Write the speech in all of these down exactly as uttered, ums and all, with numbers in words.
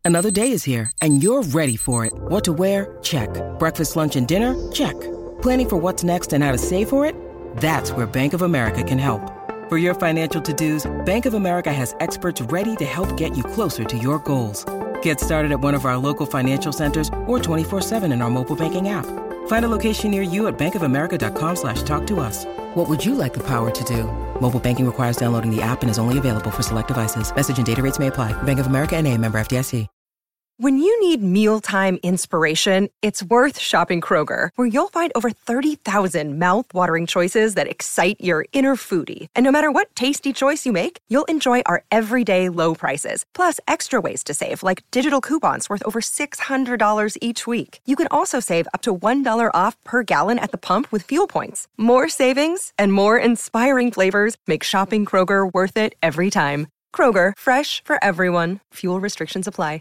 Another day is here, and you're ready for it. What to wear? Check. Breakfast, lunch, and dinner? Check. Planning for what's next and how to save for it? That's where Bank of America can help. For your financial to-dos, Bank of America has experts ready to help get you closer to your goals. Get started at one of our local financial centers or twenty-four seven in our mobile banking app. Find a location near you at bankofamerica.com slash talk to us. What would you like the power to do? Mobile banking requires downloading the app and is only available for select devices. Message and data rates may apply. Bank of America N A, member F D I C. When you need mealtime inspiration, it's worth shopping Kroger, where you'll find over thirty thousand mouth-watering choices that excite your inner foodie. And no matter what tasty choice you make, you'll enjoy our everyday low prices, plus extra ways to save, like digital coupons worth over six hundred dollars each week. You can also save up to one dollar off per gallon at the pump with fuel points. More savings and more inspiring flavors make shopping Kroger worth it every time. Kroger, fresh for everyone. Fuel restrictions apply.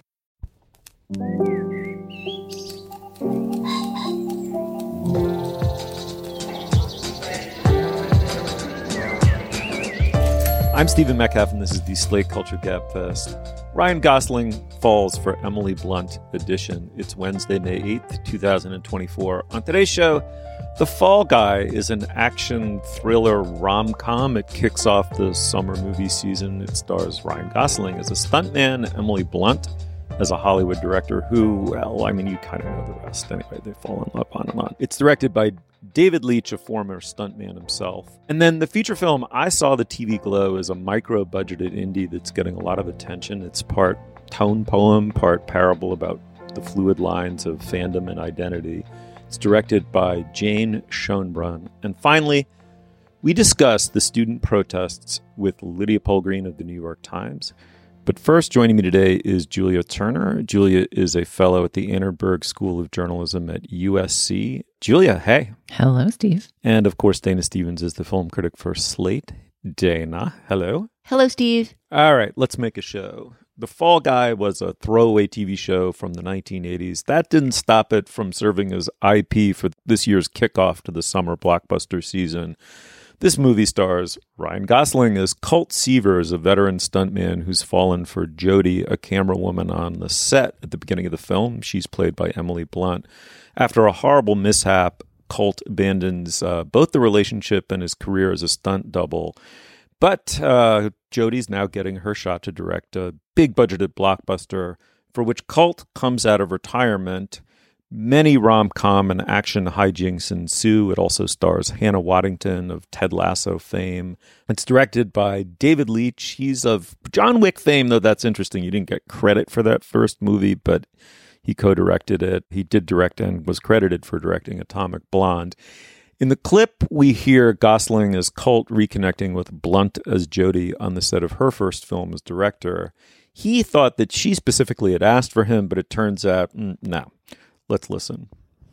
I'm Stephen Metcalf, and this is the Slate Culture Gabfest. Ryan Gosling falls for Emily Blunt edition. It's Wednesday, May eighth, twenty twenty-four. On today's show, The Fall Guy is an action thriller rom-com. It kicks off the summer movie season. It stars Ryan Gosling as a stuntman, Emily Blunt as a Hollywood director who, well, I mean, you kind of know the rest. Anyway, they've fallen up on and on. It's directed by David Leitch, a former stuntman himself. And then the feature film, I Saw the T V Glow, is a micro-budgeted indie that's getting a lot of attention. It's part tone poem, part parable about the fluid lines of fandom and identity. It's directed by Jane Schoenbrunn. And finally, we discuss the student protests with Lydia Polgreen of the New York Times. But first, joining me today is Julia Turner. Julia is a fellow at the Annenberg School of Journalism at U S C. Julia, hey. Hello, Steve. And of course, Dana Stevens is the film critic for Slate. Dana, hello. Hello, Steve. All right, let's make a show. The Fall Guy was a throwaway T V show from the nineteen eighties. That didn't stop it from serving as I P for this year's kickoff to the summer blockbuster season. This movie stars Ryan Gosling as Colt Seavers, a veteran stuntman who's fallen for Jody, a camera woman on the set at the beginning of the film. She's played by Emily Blunt. After a horrible mishap, Colt abandons uh, both the relationship and his career as a stunt double. But uh, Jody's now getting her shot to direct a big-budgeted blockbuster for which Colt comes out of retirement. Many rom-com and action hijinks ensue. It also stars Hannah Waddington of Ted Lasso fame. It's directed by David Leitch. He's of John Wick fame, though that's interesting. You didn't get credit for that first movie, but he co-directed it. He did direct and was credited for directing Atomic Blonde. In the clip, we hear Gosling as Colt reconnecting with Blunt as Jody on the set of her first film as director. He thought that she specifically had asked for him, but it turns out, mm, no. Let's listen.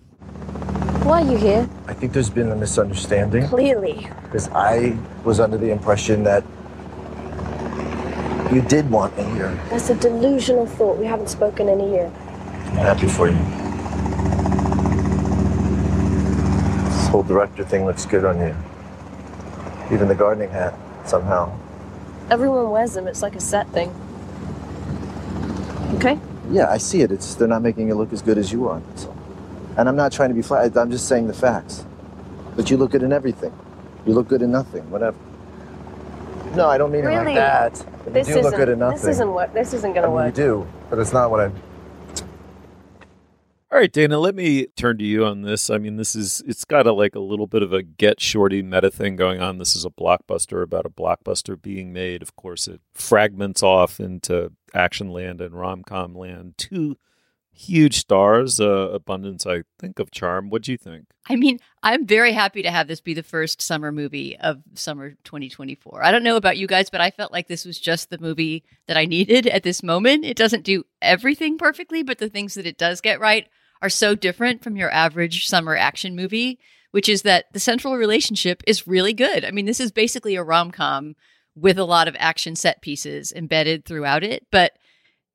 Why are you here? I think there's been a misunderstanding. Clearly. Because I was under the impression that you did want me here. That's a delusional thought. We haven't spoken in a year. I'm happy for you. This whole director thing looks good on you. Even the gardening hat, somehow. Everyone wears them. It's like a set thing. Okay? Yeah, I see it. It's they're not making it look as good as you are. So. And I'm not trying to be flat. I'm just saying the facts. But you look good in everything. You look good in nothing. Whatever. No, I don't mean really? it like that. This you do isn't, look good in nothing. This isn't what. This isn't going to I mean, work. You do, but it's not what I. All right, Dana, let me turn to you on this. I mean, this is, it's got a, like a little bit of a Get Shorty meta thing going on. This is a blockbuster about a blockbuster being made. Of course, it fragments off into action land and rom-com land. Two huge stars, uh, abundance, I think, of charm. What do you think? I mean, I'm very happy to have this be the first summer movie of summer twenty twenty-four. I don't know about you guys, but I felt like this was just the movie that I needed at this moment. It doesn't do everything perfectly, but the things that it does get right are so different from your average summer action movie, which is that the central relationship is really good. I mean, this is basically a rom-com with a lot of action set pieces embedded throughout it, but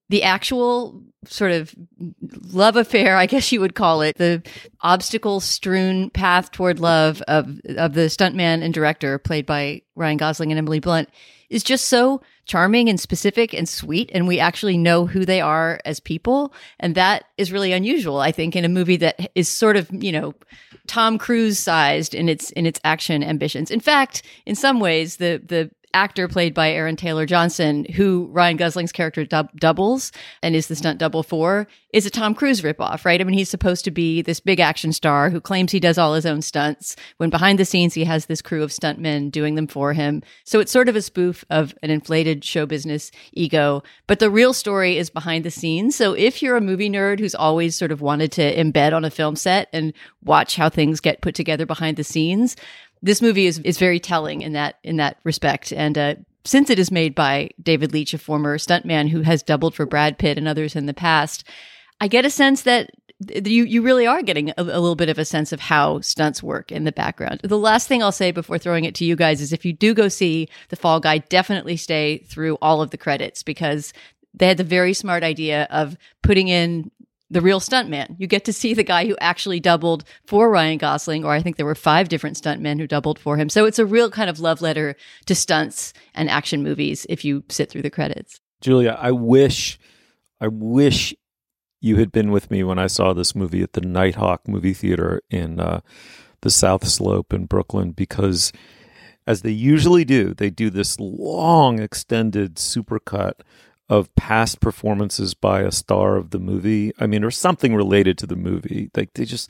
the actual sort of love affair, I guess you would call it, the obstacle-strewn path toward love of of the stuntman and director played by Ryan Gosling and Emily Blunt is just so charming and specific and sweet, and we actually know who they are as people, and that is really unusual, I think, in a movie that is sort of, you know, Tom Cruise sized in its in its action ambitions. In fact, in some ways, the the actor played by Aaron Taylor Johnson, who Ryan Gosling's character dub- doubles and is the stunt double for, is a Tom Cruise ripoff, right? I mean, he's supposed to be this big action star who claims he does all his own stunts, when behind the scenes he has this crew of stuntmen doing them for him. So it's sort of a spoof of an inflated show business ego, but the real story is behind the scenes. So if you're a movie nerd who's always sort of wanted to embed on a film set and watch how things get put together behind the scenes, this movie is is very telling in that in that respect. And uh, since it is made by David Leitch, a former stuntman who has doubled for Brad Pitt and others in the past, I get a sense that you you really are getting a, a little bit of a sense of how stunts work in the background. The last thing I'll say before throwing it to you guys is, if you do go see The Fall Guy, definitely stay through all of the credits, because they had the very smart idea of putting in the real stuntman. You get to see the guy who actually doubled for Ryan Gosling, or I think there were five different stuntmen who doubled for him. So it's a real kind of love letter to stunts and action movies if you sit through the credits. Julia, I wish, I wish you had been with me when I saw this movie at the Nighthawk movie theater in uh, the South Slope in Brooklyn, because as they usually do, they do this long extended supercut of past performances by a star of the movie. I mean, or something related to the movie. Like, they just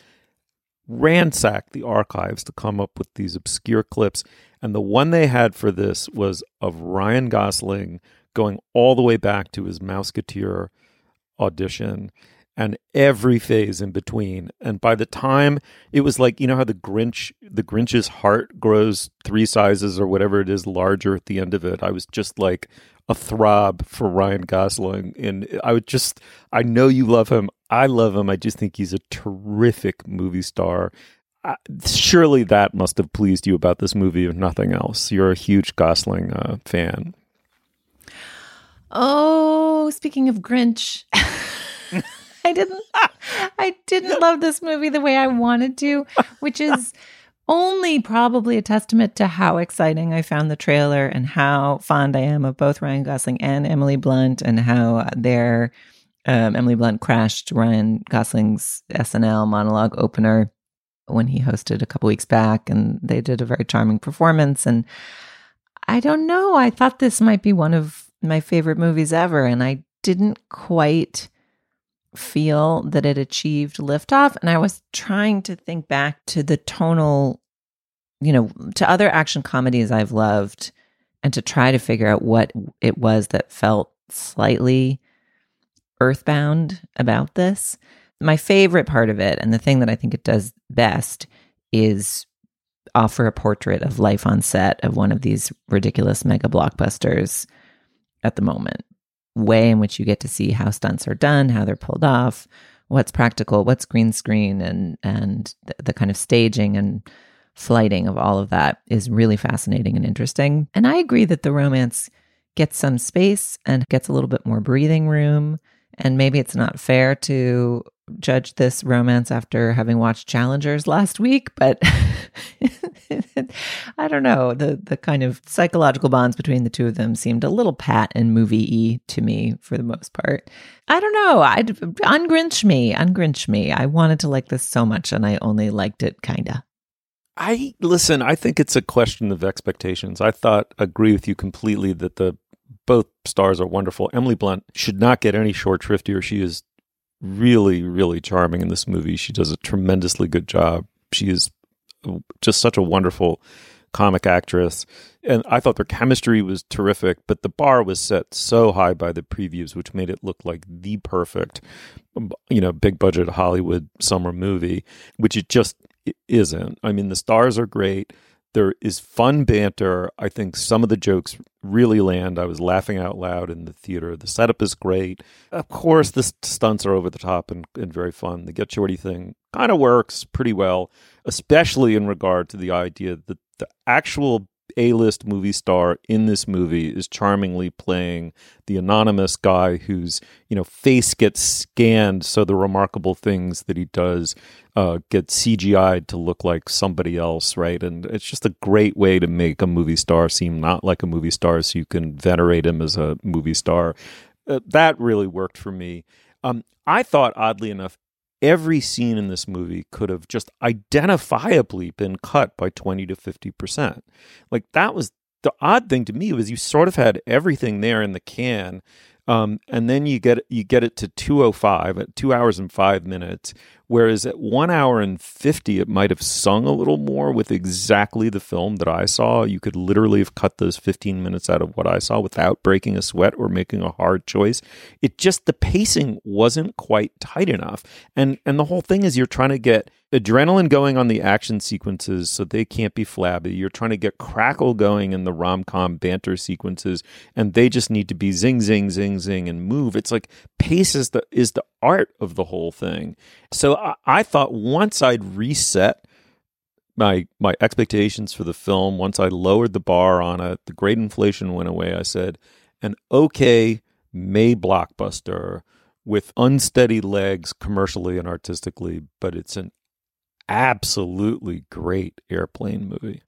ransack the archives to come up with these obscure clips. And the one they had for this was of Ryan Gosling going all the way back to his Mouseketeer audition and every phase in between. And by the time it was like, you know how the Grinch, the Grinch's heart grows three sizes or whatever it is larger at the end of it, I was just like a throb for Ryan Gosling. And I would just, I know you love him. I love him. I just think he's a terrific movie star. I, surely that must have pleased you about this movie, if nothing else. You're a huge Gosling uh, fan. Oh, speaking of Grinch, I didn't, I didn't love this movie the way I wanted to, which is only probably a testament to how exciting I found the trailer and how fond I am of both Ryan Gosling and Emily Blunt, and how their um, Emily Blunt crashed Ryan Gosling's S N L monologue opener when he hosted a couple weeks back, and they did a very charming performance. And I don't know, I thought this might be one of my favorite movies ever, and I didn't quite feel that it achieved liftoff. And I was trying to think back to the tonal, you know, to other action comedies I've loved, and to try to figure out what it was that felt slightly earthbound about this. My favorite part of it, and the thing that I think it does best, is offer a portrait of life on set of one of these ridiculous mega blockbusters at the moment. Way in which you get to see how stunts are done, how they're pulled off, what's practical, what's green screen, and and the, the kind of staging and flighting of all of that is really fascinating and interesting. And I agree that the romance gets some space and gets a little bit more breathing room. And maybe it's not fair to judge this romance after having watched Challengers last week, but I don't know. The the kind of psychological bonds between the two of them seemed a little pat and movie-y to me for the most part. I don't know. I'd ungrinch me, ungrinch me. I wanted to like this so much, and I only liked it kinda. I listen, I think it's a question of expectations. I thought, agree with you completely that the both stars are wonderful. Emily Blunt should not get any short shrift here. She is really, really charming in this movie. She does a tremendously good job. She is just such a wonderful comic actress. And I thought their chemistry was terrific, but the bar was set so high by the previews, which made it look like the perfect, you know, big budget Hollywood summer movie, which it just isn't. I mean, the stars are great. There is fun banter. I think some of the jokes really land. I was laughing out loud in the theater. The setup is great. Of course, the stunts are over the top and, and very fun. The Get Shorty thing kind of works pretty well, especially in regard to the idea that the actual A-list movie star in this movie is charmingly playing the anonymous guy whose, you know, face gets scanned so the remarkable things that he does uh, get C G I'd to look like somebody else, right? And it's just a great way to make a movie star seem not like a movie star so you can venerate him as a movie star. Uh, that really worked for me. Um, I thought, oddly enough, every scene in this movie could have just identifiably been cut by twenty to fifty percent. Like, that was the odd thing to me, was you sort of had everything there in the can. Um, and then you get you get it to two oh five at two hours and five minutes, whereas at one hour and fifty, it might have sung a little more with exactly the film that I saw. You could literally have cut those fifteen minutes out of what I saw without breaking a sweat or making a hard choice. It just, the pacing wasn't quite tight enough. And, and the whole thing is you're trying to get adrenaline going on the action sequences so they can't be flabby. You're trying to get crackle going in the rom-com banter sequences, and they just need to be zing, zing, zing, zing, and move. It's like pace is the is the art of the whole thing. So I, I thought once I'd reset my my expectations for the film, once I lowered the bar on it, the great inflation went away. I said, an okay May blockbuster with unsteady legs commercially and artistically, but it's an absolutely great airplane movie.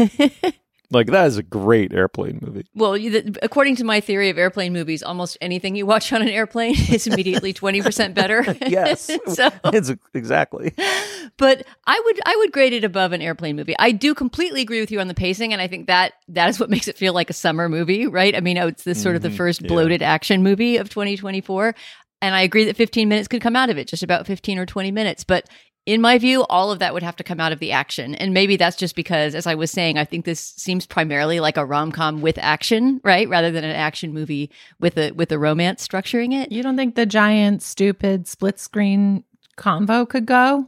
Like, that is a great airplane movie. Well, you, the, according to my theory of airplane movies, almost anything you watch on an airplane is immediately twenty percent better. Yes, so, it's exactly. But I would I would grade it above an airplane movie. I do completely agree with you on the pacing, and I think that that is what makes it feel like a summer movie, right? I mean, it's this sort of the first bloated yeah. action movie of twenty twenty-four, and I agree that fifteen minutes could come out of it, just about fifteen or twenty minutes, but in my view, all of that would have to come out of the action. And maybe that's just because, as I was saying, I think this seems primarily like a rom-com with action, right? Rather than an action movie with a with a romance structuring it. You don't think the giant, stupid split screen convo could go?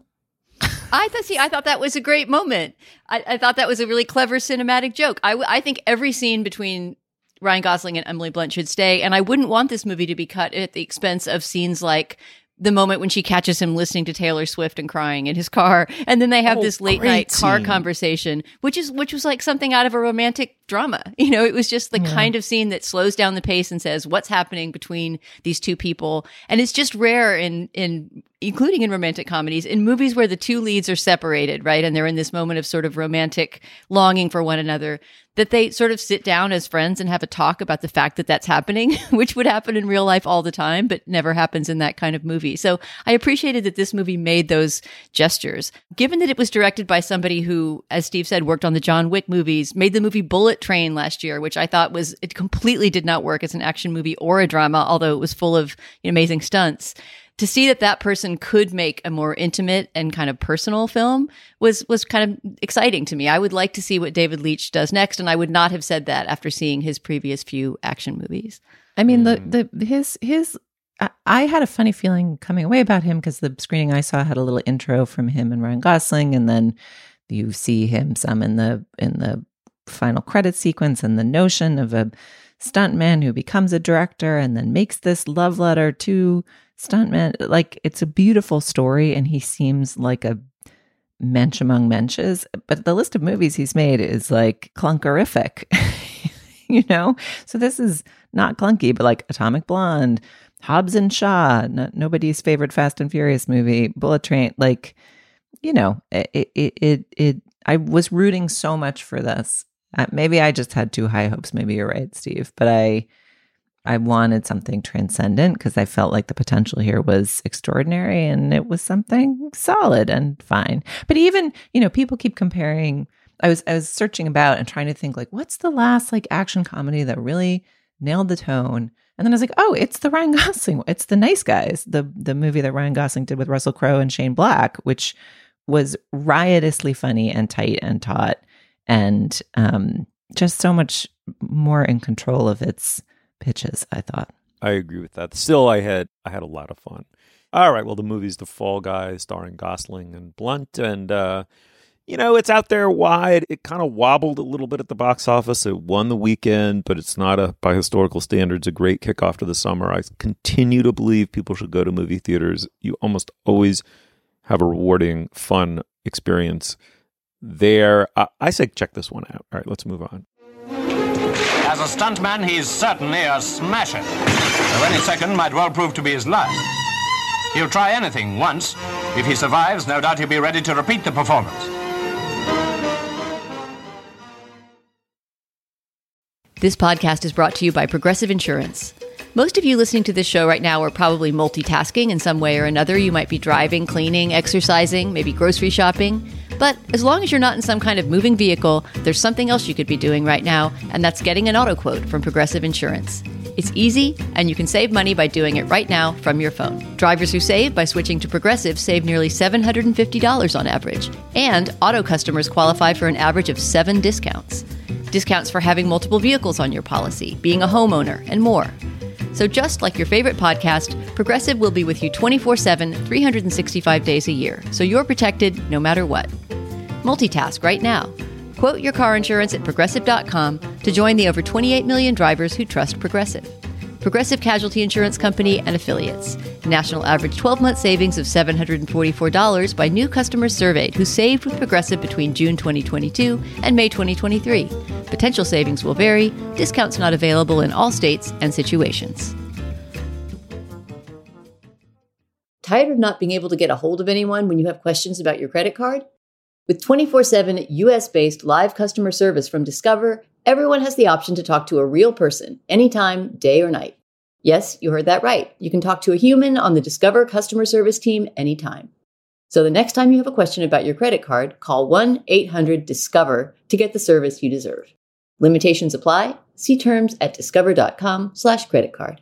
I thought, see, I thought that was a great moment. I, I thought that was a really clever cinematic joke. I, I think every scene between Ryan Gosling and Emily Blunt should stay. And I wouldn't want this movie to be cut at the expense of scenes like the moment when she catches him listening to Taylor Swift and crying in his car, and then they have oh, this late night car scene. conversation, which is which was like something out of a romantic drama. You know, it was just the yeah. kind of scene that slows down the pace and says what's happening between these two people, and it's just rare in in including in romantic comedies, in movies where the two leads are separated, right, and they're in this moment of sort of romantic longing for one another, that they sort of sit down as friends and have a talk about the fact that that's happening, which would happen in real life all the time, but never happens in that kind of movie. So I appreciated that this movie made those gestures. Given that it was directed by somebody who, as Steve said, worked on the John Wick movies, made the movie Bullet Train last year, which I thought was, it completely did not work as an action movie or a drama, although it was full of you know, amazing stunts. To see that that person could make a more intimate and kind of personal film was was kind of exciting to me. I would like to see what David Leitch does next, and I would not have said that after seeing his previous few action movies. I mean, the the his his I had a funny feeling coming away about him because the screening I saw had a little intro from him and Ryan Gosling, and then you see him some in the in the final credit sequence, and the notion of a stuntman who becomes a director and then makes this love letter to stuntman. Like, it's a beautiful story, and he seems like a mensch among mensches. But the list of movies he's made is like clunkerific, you know? So this is not clunky, but like Atomic Blonde, Hobbs and Shaw, no, nobody's favorite Fast and Furious movie, Bullet Train. Like, you know, it, it, it, it I was rooting so much for this. Uh, maybe I just had too high hopes. Maybe you're right, Steve. But I, I wanted something transcendent because I felt like the potential here was extraordinary, and it was something solid and fine. But even, you know, people keep comparing. I was I was searching about and trying to think, like, what's the last like action comedy that really nailed the tone? And then I was like, oh, it's the Ryan Gosling. It's The Nice Guys, the the movie that Ryan Gosling did with Russell Crowe and Shane Black, which was riotously funny and tight and taut, and um, just so much more in control of its pitches, I thought. I agree with that. Still, I had I had a lot of fun. All right, well, the movie's The Fall Guy, starring Gosling and Blunt, and uh, you know, it's out there wide. It kind of wobbled a little bit at the box office. It won the weekend, but it's not, a by historical standards, a great kickoff to the summer. I continue to believe people should go to movie theaters. You almost always have a rewarding, fun experience there. Uh, I say check this one out. All right, let's move on. As a stuntman, he's certainly a smasher. Though any second might well prove to be his last. He'll try anything once. If he survives, no doubt he'll be ready to repeat the performance. This podcast is brought to you by Progressive Insurance. Most of you listening to this show right now are probably multitasking in some way or another. You might be driving, cleaning, exercising, maybe grocery shopping. But as long as you're not in some kind of moving vehicle, there's something else you could be doing right now, and that's getting an auto quote from Progressive Insurance. It's easy, and you can save money by doing it right now from your phone. Drivers who save by switching to Progressive save nearly seven hundred fifty dollars on average. And auto customers qualify for an average of seven discounts. Discounts for having multiple vehicles on your policy, being a homeowner, and more. So just like your favorite podcast, Progressive will be with you twenty-four seven, three hundred sixty-five days a year, so you're protected no matter what. Multitask right now. Quote your car insurance at Progressive dot com to join the over twenty-eight million drivers who trust Progressive. Progressive Casualty Insurance Company and Affiliates. National average twelve-month savings of seven hundred forty-four dollars by new customers surveyed who saved with Progressive between June twenty twenty-two and May twenty twenty-three. Potential savings will vary. Discounts not available in all states and situations. Tired of not being able to get a hold of anyone when you have questions about your credit card? With twenty-four seven U S-based live customer service from Discover, everyone has the option to talk to a real person anytime, day or night. Yes, you heard that right. You can talk to a human on the Discover customer service team anytime. So the next time you have a question about your credit card, call one eight hundred discover to get the service you deserve. Limitations apply. See terms at discover.com slash credit card.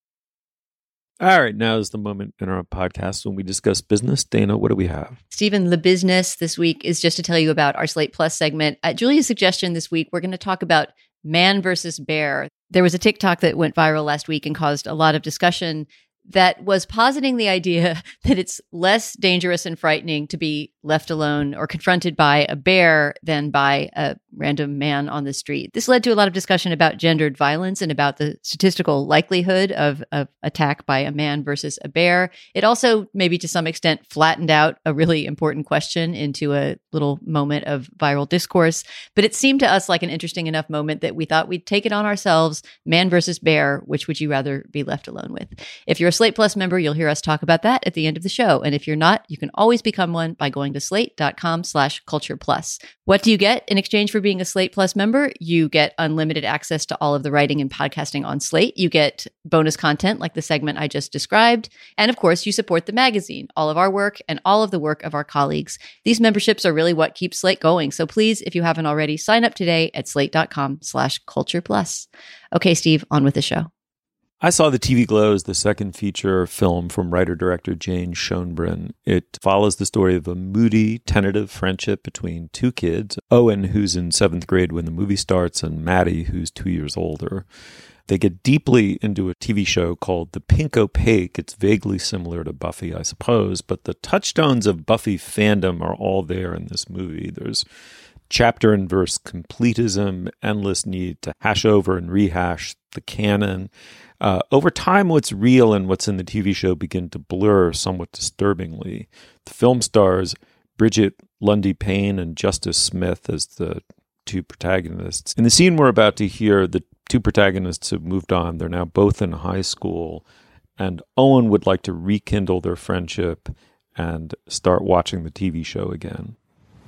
All right, now is the moment in our podcast when we discuss business. Dana, what do we have? Stephen, the business this week is just to tell you about our Slate Plus segment. At Julia's suggestion this week, we're going to talk about man versus bear. There was a TikTok that went viral last week and caused a lot of discussion that was positing the idea that it's less dangerous and frightening to be left alone or confronted by a bear than by a random man on the street. This led to a lot of discussion about gendered violence and about the statistical likelihood of, of attack by a man versus a bear. It also, maybe to some extent, flattened out a really important question into a little moment of viral discourse. But it seemed to us like an interesting enough moment that we thought we'd take it on ourselves. Man versus bear, which would you rather be left alone with? If you're a Slate Plus member, you'll hear us talk about that at the end of the show. And if you're not, you can always become one by going to slate.com slash culture plus. What do you get in exchange for being a Slate Plus member? You get unlimited access to all of the writing and podcasting on Slate. You get bonus content like the segment I just described. And of course, you support the magazine, all of our work and all of the work of our colleagues. These memberships are really what keeps Slate going. So please, if you haven't already, sign up today at slate.com slash culture plus. Okay, Steve, on with the show. I saw The T V Glows, the second feature film from writer-director Jane Schoenbrunn. It follows the story of a moody, tentative friendship between two kids, Owen, who's in seventh grade when the movie starts, and Maddie, who's two years older. They get deeply into a T V show called The Pink Opaque. It's vaguely similar to Buffy, I suppose, but the touchstones of Buffy fandom are all there in this movie. There's chapter and verse completism, endless need to hash over and rehash the canon. Uh, over time, what's real and what's in the T V show begin to blur somewhat disturbingly. The film stars Bridget Lundy Payne and Justice Smith as the two protagonists. In the scene we're about to hear, the two protagonists have moved on. They're now both in high school, and Owen would like to rekindle their friendship and start watching the T V show again.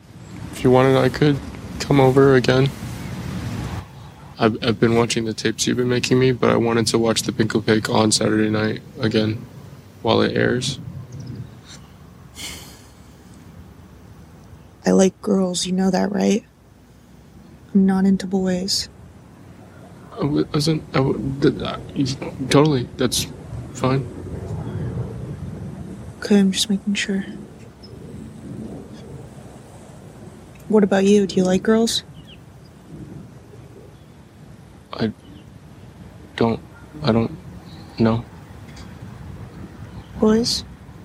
If you wanted, I could come over again. I've, I've been watching the tapes you've been making me, but I wanted to watch The Pink Opaque on Saturday night again while it airs. I like girls, you know that, right? I'm not into boys. I wasn't... I, I, totally, that's fine. Okay, I'm just making sure. What about you? Do you like girls? I don't, I don't know. Boys?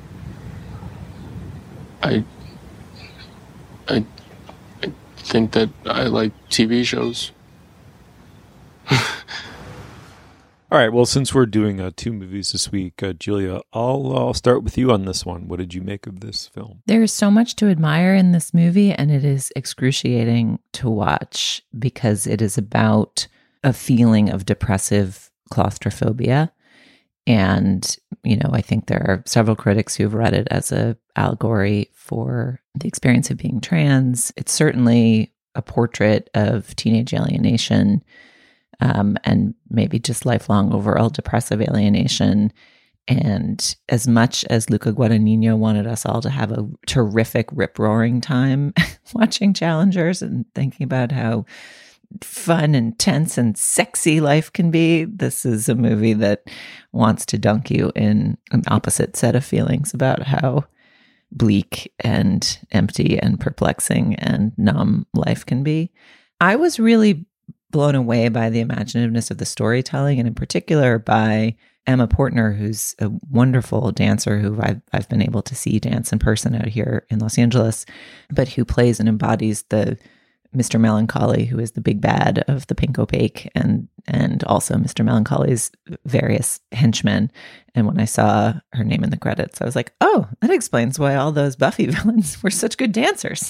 I, I, I think that I like T V shows. All All right. Well, since we're doing uh, two movies this week, uh, Julia, I'll I'll start with you on this one. What did you make of this film? There is so much to admire in this movie, and it is excruciating to watch because it is about a feeling of depressive claustrophobia. And, you know, I think there are several critics who've read it as a allegory for the experience of being trans. It's certainly a portrait of teenage alienation. Um, and maybe just lifelong overall depressive alienation. And as much as Luca Guadagnino wanted us all to have a terrific rip-roaring time watching Challengers and thinking about how fun and tense and sexy life can be, this is a movie that wants to dunk you in an opposite set of feelings about how bleak and empty and perplexing and numb life can be. I was really blown away by the imaginativeness of the storytelling, and in particular by Emma Portner, who's a wonderful dancer who I've, I've been able to see dance in person out here in Los Angeles, but who plays and embodies the Mister Melancholy, who is the big bad of the Pink Opaque, and and also Mister Melancholy's various henchmen. And when I saw her name in the credits, I was like, oh, that explains why all those Buffy villains were such good dancers.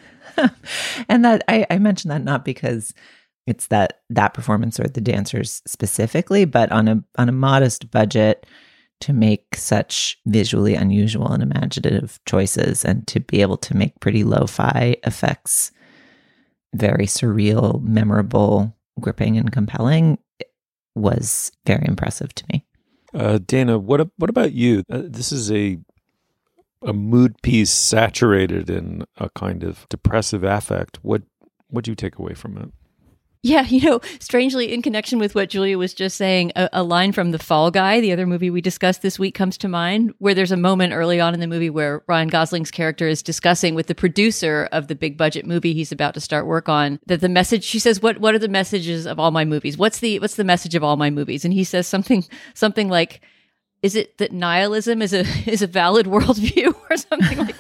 And that I, I mentioned that not because it's that that performance or the dancers specifically, but on a on a modest budget to make such visually unusual and imaginative choices and to be able to make pretty lo-fi effects very surreal, memorable, gripping, and compelling was very impressive to me. Uh, Dana, what what about you? Uh, this is a a mood piece saturated in a kind of depressive affect. What what do you take away from it? Yeah, you know, strangely, in connection with what Julia was just saying, a, a line from The Fall Guy, the other movie we discussed this week, comes to mind, where there's a moment early on in the movie where Ryan Gosling's character is discussing with the producer of the big budget movie he's about to start work on, that the message, she says, what what are the messages of all my movies? What's the what's the message of all my movies? And he says something something like, is it that nihilism is a is a valid worldview or something like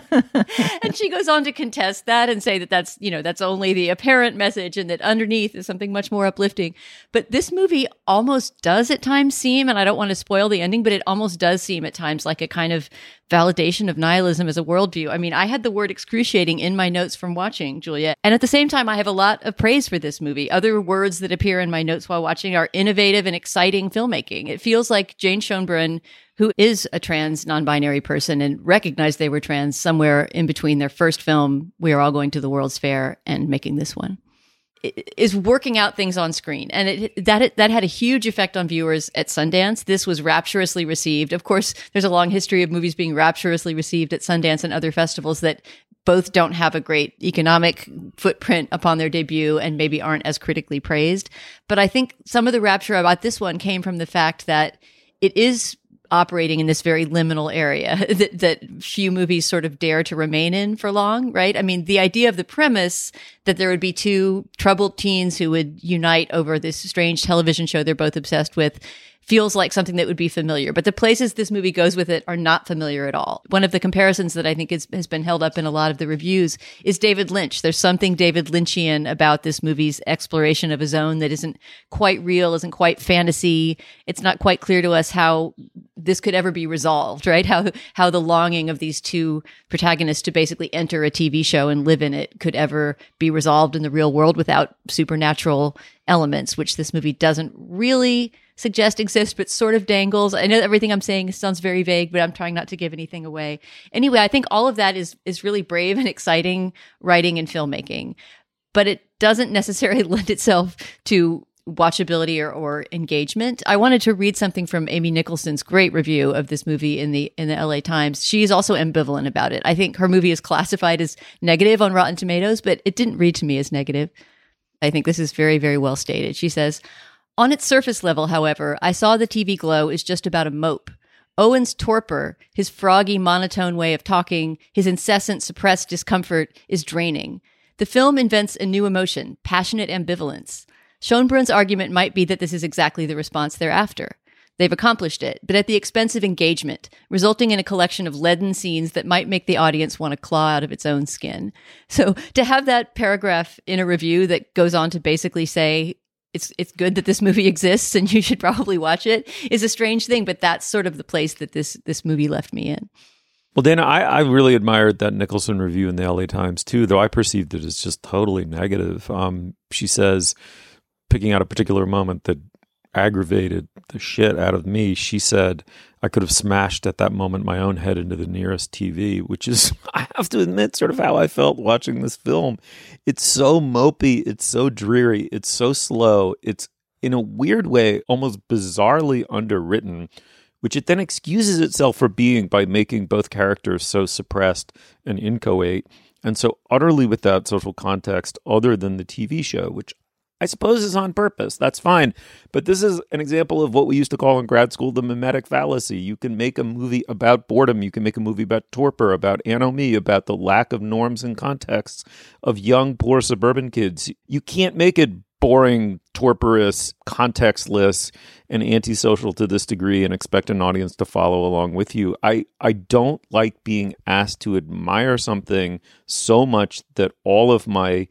that? And she goes on to contest that and say that that's, you know, that's only the apparent message and that underneath is something much more uplifting. But this movie almost does at times seem, and I don't want to spoil the ending, but it almost does seem at times like a kind of validation of nihilism as a worldview. I mean, I had the word excruciating in my notes from watching, Julia. And at the same time, I have a lot of praise for this movie. Other words that appear in my notes while watching are innovative and exciting filmmaking. It feels like Jane Schoenbrunn, who is a trans non-binary person and recognized they were trans somewhere in between their first film, We Are All Going to the World's Fair, and making this one, is working out things on screen. And it, that that had a huge effect on viewers at Sundance. This was rapturously received. Of course, there's a long history of movies being rapturously received at Sundance and other festivals that both don't have a great economic footprint upon their debut and maybe aren't as critically praised. But I think some of the rapture about this one came from the fact that it is operating in this very liminal area that, that few movies sort of dare to remain in for long, right? I mean, the idea of the premise that there would be two troubled teens who would unite over this strange television show they're both obsessed with feels like something that would be familiar. But the places this movie goes with it are not familiar at all. One of the comparisons that I think is, has been held up in a lot of the reviews is David Lynch. There's something David Lynchian about this movie's exploration of a zone that isn't quite real, isn't quite fantasy. It's not quite clear to us how this could ever be resolved, right? How how the longing of these two protagonists to basically enter a T V show and live in it could ever be resolved in the real world without supernatural elements, which this movie doesn't really suggest exist, but sort of dangles. I know everything I'm saying sounds very vague, but I'm trying not to give anything away. Anyway, I think all of that is is really brave and exciting writing and filmmaking, but it doesn't necessarily lend itself to watchability or, or engagement. I wanted to read something from Amy Nicholson's great review of this movie in the in the L A Times. She's also ambivalent about it. I think her movie is classified as negative on Rotten Tomatoes, but it didn't read to me as negative. I think this is very, very well stated. She says, on its surface level, however, I saw the T V glow is just about a mope. Owen's torpor, his froggy, monotone way of talking, his incessant, suppressed discomfort is draining. The film invents a new emotion, passionate ambivalence. Schoenbrunn's argument might be that this is exactly the response they're after. They've accomplished it, but at the expense of engagement, resulting in a collection of leaden scenes that might make the audience want to claw out of its own skin. So to have that paragraph in a review that goes on to basically say, it's it's good that this movie exists and you should probably watch it is a strange thing, but that's sort of the place that this this movie left me in. Well, Dana, I, I really admired that Nicholson review in the L A Times too, though I perceived it as just totally negative. Um, she says, picking out a particular moment that aggravated the shit out of me, she said, I could have smashed at that moment my own head into the nearest T V, which is, I have to admit, sort of how I felt watching this film. It's so mopey, it's so dreary, it's so slow, it's in a weird way almost bizarrely underwritten, which it then excuses itself for being by making both characters so suppressed and inchoate, and so utterly without social context other than the T V show, which I suppose is on purpose. That's fine. But this is an example of what we used to call in grad school the mimetic fallacy. You can make a movie about boredom. You can make a movie about torpor, about anomie, about the lack of norms and contexts of young, poor suburban kids. You can't make it boring, torporous, contextless, and antisocial to this degree and expect an audience to follow along with you. I, I don't like being asked to admire something so much that all of my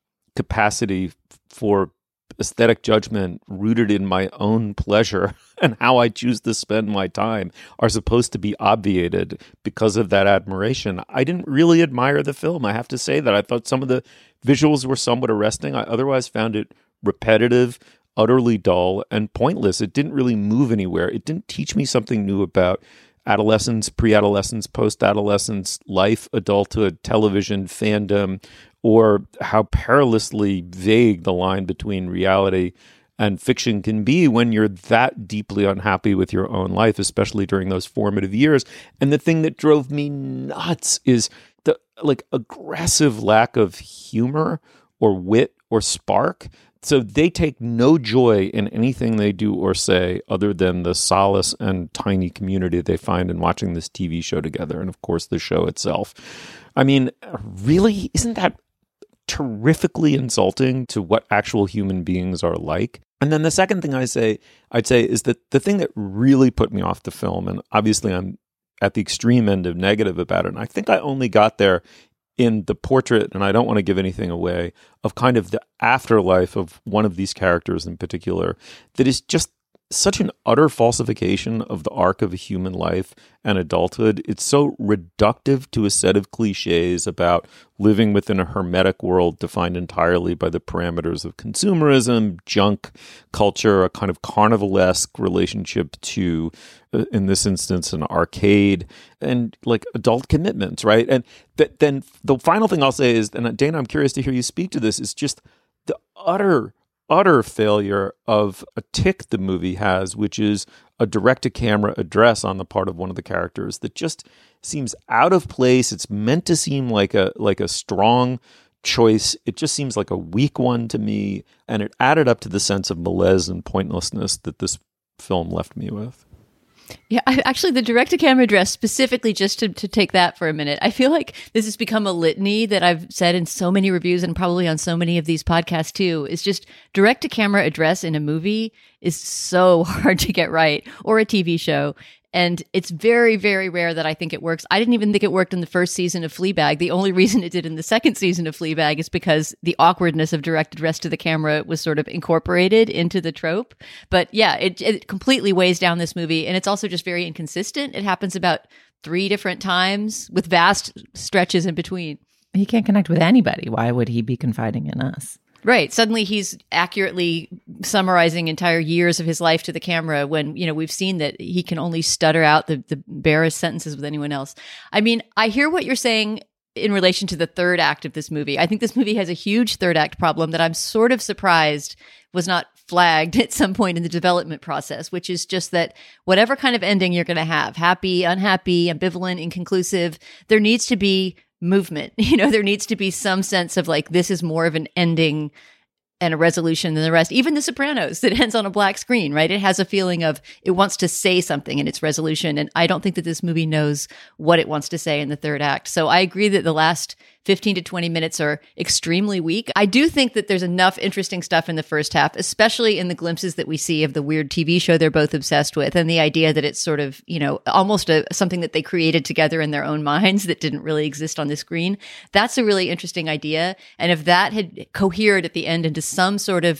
capacity for aesthetic judgment rooted in my own pleasure and how I choose to spend my time are supposed to be obviated because of that admiration. I didn't really admire the film. I have to say that. I thought some of the visuals were somewhat arresting. I otherwise found it repetitive, utterly dull, and pointless. It didn't really move anywhere. It didn't teach me something new about adolescence, pre-adolescence, post-adolescence, life, adulthood, television, fandom, or how perilously vague the line between reality and fiction can be when you're that deeply unhappy with your own life, especially during those formative years. And the thing that drove me nuts is the like aggressive lack of humor or wit or spark. So they take no joy in anything they do or say other than the solace and tiny community they find in watching this T V show together. And of course, the show itself. I mean, really, isn't that terrifically insulting to what actual human beings are like? And then the second thing I say, I'd say is that the thing that really put me off the film, and obviously I'm at the extreme end of negative about it, and I think I only got there in the portrait, and I don't want to give anything away, of kind of the afterlife of one of these characters in particular, that is just such an utter falsification of the arc of a human life and adulthood. It's so reductive to a set of cliches about living within a hermetic world defined entirely by the parameters of consumerism, junk culture, a kind of carnivalesque relationship to, uh, in this instance, an arcade, and like adult commitments, right? And th- then the final thing I'll say is, and Dana, I'm curious to hear you speak to this, is just the utter utter failure of a tick the movie has, which is a direct-to-camera address on the part of one of the characters that just seems out of place. It's meant to seem like a like a strong choice. It just seems like a weak one to me, and it added up to the sense of malaise and pointlessness that this film left me with. Yeah, I, actually, the direct-to-camera address, specifically just to, to take that for a minute, I feel like this has become a litany that I've said in so many reviews and probably on so many of these podcasts too, is just direct-to-camera address in a movie is so hard to get right, or a T V show. And it's very, very rare that I think it works. I didn't even think it worked in the first season of Fleabag. The only reason it did in the second season of Fleabag is because the awkwardness of direct address to the camera was sort of incorporated into the trope. But yeah, it, it completely weighs down this movie. And it's also just very inconsistent. It happens about three different times with vast stretches in between. He can't connect with anybody. Why would he be confiding in us? Right. Suddenly he's accurately summarizing entire years of his life to the camera when, you know, we've seen that he can only stutter out the, the barest sentences with anyone else. I mean, I hear what you're saying in relation to the third act of this movie. I think this movie has a huge third act problem that I'm sort of surprised was not flagged at some point in the development process, which is just that whatever kind of ending you're going to have, happy, unhappy, ambivalent, inconclusive, there needs to be movement. You know, there needs to be some sense of like, this is more of an ending and a resolution than the rest. Even The Sopranos, that ends on a black screen, right? It has a feeling of it wants to say something in its resolution. And I don't think that this movie knows what it wants to say in the third act. So I agree that the last fifteen to twenty minutes are extremely weak. I do think that there's enough interesting stuff in the first half, especially in the glimpses that we see of the weird T V show they're both obsessed with, and the idea that it's sort of, you know, almost a, something that they created together in their own minds that didn't really exist on the screen. That's a really interesting idea. And if that had cohered at the end into some sort of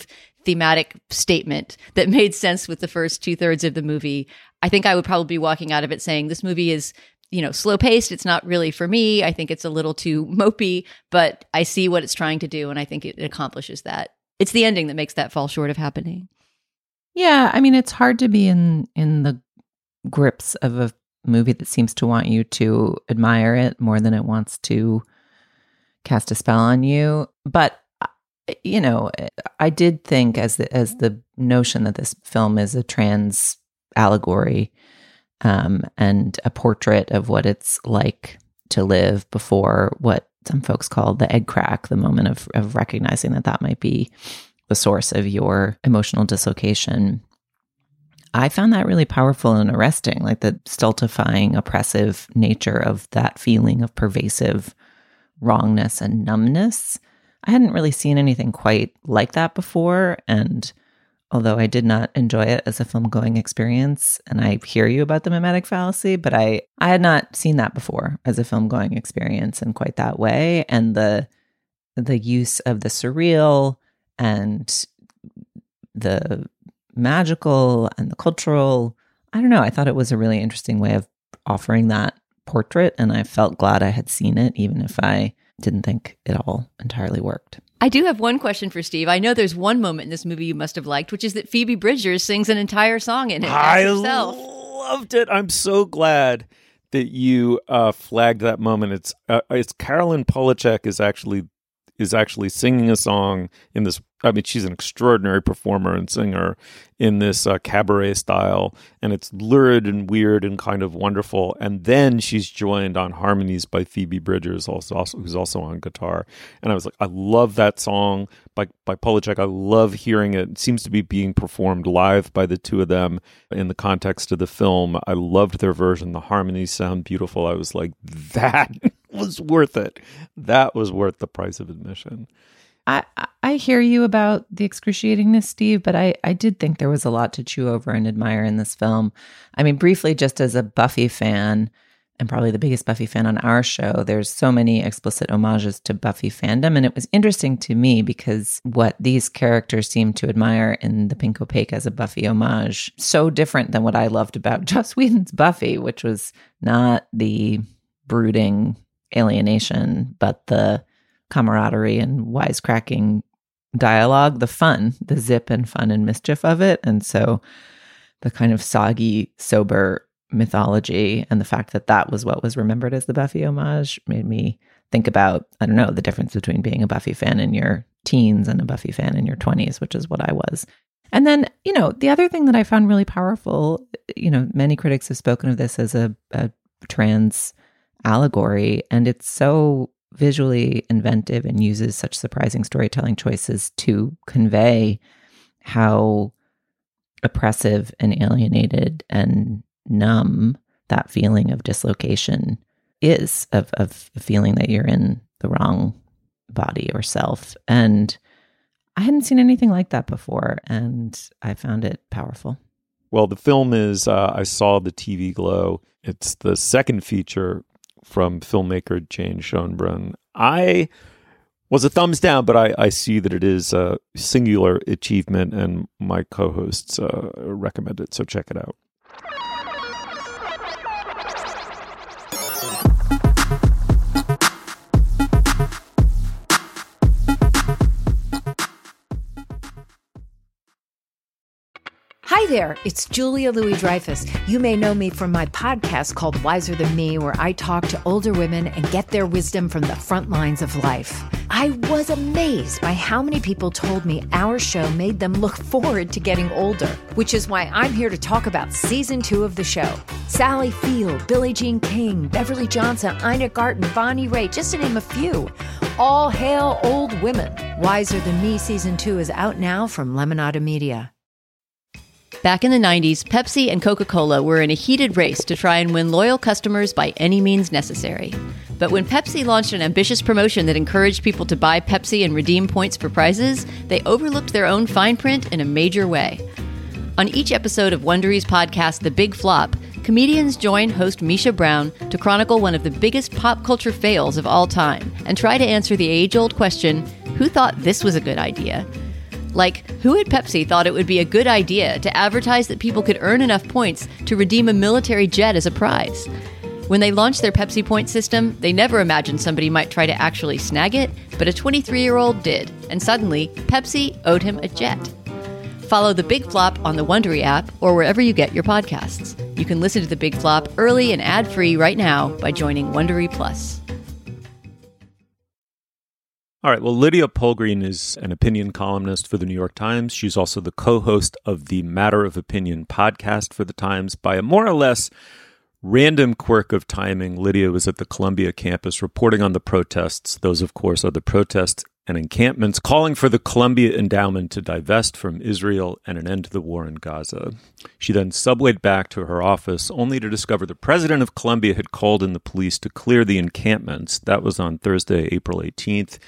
thematic statement that made sense with the first two thirds of the movie, I think I would probably be walking out of it saying this movie is, you know, slow paced. It's not really for me. I think it's a little too mopey, but I see what it's trying to do. And I think it accomplishes that. It's the ending that makes that fall short of happening. Yeah. I mean, it's hard to be in, in the grips of a movie that seems to want you to admire it more than it wants to cast a spell on you. But, you know, I did think as the, as the notion that this film is a trans allegory um, and a portrait of what it's like to live before what some folks call the egg crack, the moment of, of recognizing that that might be the source of your emotional dislocation. I found that really powerful and arresting, like the stultifying, oppressive nature of that feeling of pervasive wrongness and numbness. I hadn't really seen anything quite like that before. And although I did not enjoy it as a film-going experience, and I hear you about the mimetic fallacy, but I, I had not seen that before as a film-going experience in quite that way. And the the use of the surreal and the magical and the cultural, I don't know, I thought it was a really interesting way of offering that portrait, and I felt glad I had seen it, even if I didn't think it all entirely worked. I do have one question for Steve. I know there's one moment in this movie you must have liked, which is that Phoebe Bridgers sings an entire song in it. I herself. loved it. I'm so glad that you uh, flagged that moment. It's uh, it's Carolyn Polachek is actually is actually singing a song in this. I mean, she's an extraordinary performer and singer in this uh, cabaret style, and it's lurid and weird and kind of wonderful. And then she's joined on harmonies by Phoebe Bridgers, also, also who's also on guitar. And I was like, I love that song by by Polachek. I love hearing it. It seems to be being performed live by the two of them in the context of the film. I loved their version. The harmonies sound beautiful. I was like, that was worth it. That was worth the price of admission. I, I hear you about the excruciatingness, Steve, but I, I did think there was a lot to chew over and admire in this film. I mean, briefly, just as a Buffy fan, and probably the biggest Buffy fan on our show, there's so many explicit homages to Buffy fandom. And it was interesting to me because what these characters seem to admire in The Pink Opaque as a Buffy homage, so different than what I loved about Joss Whedon's Buffy, which was not the brooding alienation, but the camaraderie and wisecracking dialogue, the fun, the zip and fun and mischief of it. And so the kind of soggy, sober mythology and the fact that that was what was remembered as the Buffy homage made me think about, I don't know, the difference between being a Buffy fan in your teens and a Buffy fan in your twenties, which is what I was. And then, you know, the other thing that I found really powerful, you know, many critics have spoken of this as a, a trans allegory, and it's so visually inventive and uses such surprising storytelling choices to convey how oppressive and alienated and numb that feeling of dislocation is, of, of feeling that you're in the wrong body or self. And I hadn't seen anything like that before, and I found it powerful. Well, the film is, uh, I saw the T V Glow. It's the second feature from filmmaker Jane Schoenbrunn. I was a thumbs down, but I, I see that it is a singular achievement, and my co-hosts uh, recommend it, so check it out. Hi there, it's Julia Louis-Dreyfus. You may know me from my podcast called Wiser Than Me, where I talk to older women and get their wisdom from the front lines of life. I was amazed by how many people told me our show made them look forward to getting older, which is why I'm here to talk about season two of the show. Sally Field, Billie Jean King, Beverly Johnson, Ina Garten, Bonnie Raitt, just to name a few. All hail old women. Wiser Than Me season two is out now from Lemonada Media. Back in the nineties, Pepsi and Coca-Cola were in a heated race to try and win loyal customers by any means necessary. But when Pepsi launched an ambitious promotion that encouraged people to buy Pepsi and redeem points for prizes, they overlooked their own fine print in a major way. On each episode of Wondery's podcast, The Big Flop, comedians join host Misha Brown to chronicle one of the biggest pop culture fails of all time and try to answer the age-old question, who thought this was a good idea? Like, who at Pepsi thought it would be a good idea to advertise that people could earn enough points to redeem a military jet as a prize? When they launched their Pepsi Point system, they never imagined somebody might try to actually snag it, but a twenty-three-year-old did, and suddenly, Pepsi owed him a jet. Follow The Big Flop on the Wondery app or wherever you get your podcasts. You can listen to The Big Flop early and ad-free right now by joining Wondery Plus. All right, well, Lydia Polgreen is an opinion columnist for the New York Times. She's also the co-host of the Matter of Opinion podcast for the Times. By a more or less random quirk of timing, Lydia was at the Columbia campus reporting on the protests. Those, of course, are the protests and encampments calling for the Columbia Endowment to divest from Israel and an end to the war in Gaza. She then subwayed back to her office only to discover the president of Columbia had called in the police to clear the encampments. That was on Thursday, April eighteenth.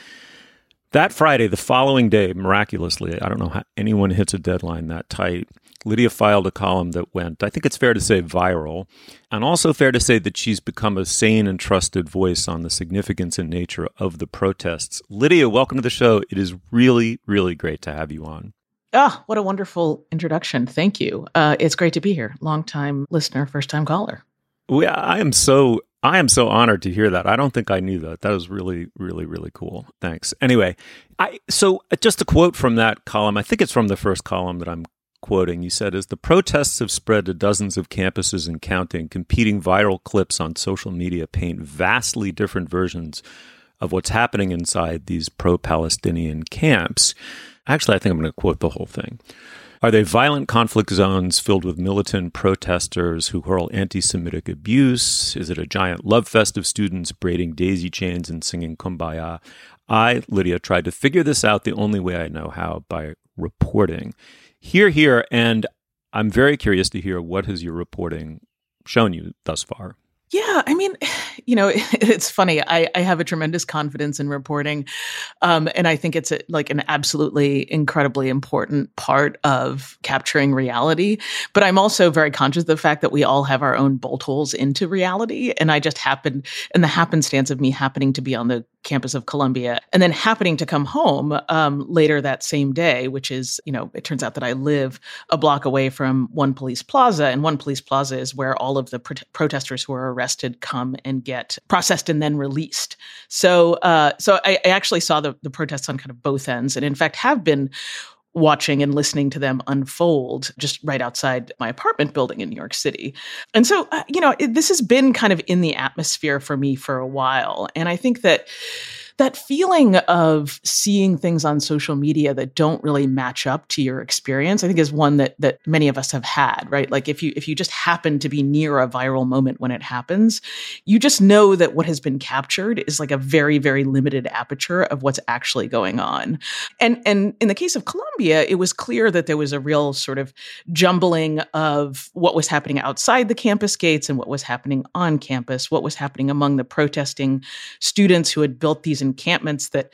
That Friday, the following day, miraculously, I don't know how anyone hits a deadline that tight, Lydia filed a column that went, I think it's fair to say, viral, and also fair to say that she's become a sane and trusted voice on the significance and nature of the protests. Lydia, welcome to the show. It is really, really great to have you on. Oh, what a wonderful introduction. Thank you. Uh, it's great to be here. Long-time listener, first-time caller. We, I am so... I am so honored to hear that. I don't think I knew that. That was really, really, really cool. Thanks. Anyway, I so just a quote from that column. I think it's from the first column that I'm quoting. You said, as the protests have spread to dozens of campuses and counting, competing viral clips on social media paint vastly different versions of what's happening inside these pro-Palestinian camps. Actually, I think I'm going to quote the whole thing. Are they violent conflict zones filled with militant protesters who hurl anti-Semitic abuse? Is it a giant love fest of students braiding daisy chains and singing Kumbaya? I, Lydia, tried to figure this out the only way I know how, by reporting. Hear, hear, and I'm very curious to hear what has your reporting shown you thus far. Yeah, I mean, you know, it's funny. I, I have a tremendous confidence in reporting, um, and I think it's a, like an absolutely incredibly important part of capturing reality. But I'm also very conscious of the fact that we all have our own bolt holes into reality, and I just happened, and the happenstance of me happening to be on the campus of Columbia and then happening to come home um, later that same day, which is, you know, it turns out that I live a block away from One Police Plaza, and One Police Plaza is where all of the pro- protesters who are arrested come and get processed and then released. So, uh, so I, I actually saw the, the protests on kind of both ends, and in fact have been watching and listening to them unfold just right outside my apartment building in New York City. And so, uh, you know, it, this has been kind of in the atmosphere for me for a while. And I think that that feeling of seeing things on social media that don't really match up to your experience, I think is one that that many of us have had, right? Like if you if you just happen to be near a viral moment when it happens, you just know that what has been captured is like a very, very limited aperture of what's actually going on. And and in the case of Columbia, it was clear that there was a real sort of jumbling of what was happening outside the campus gates and what was happening on campus, what was happening among the protesting students who had built these encampments that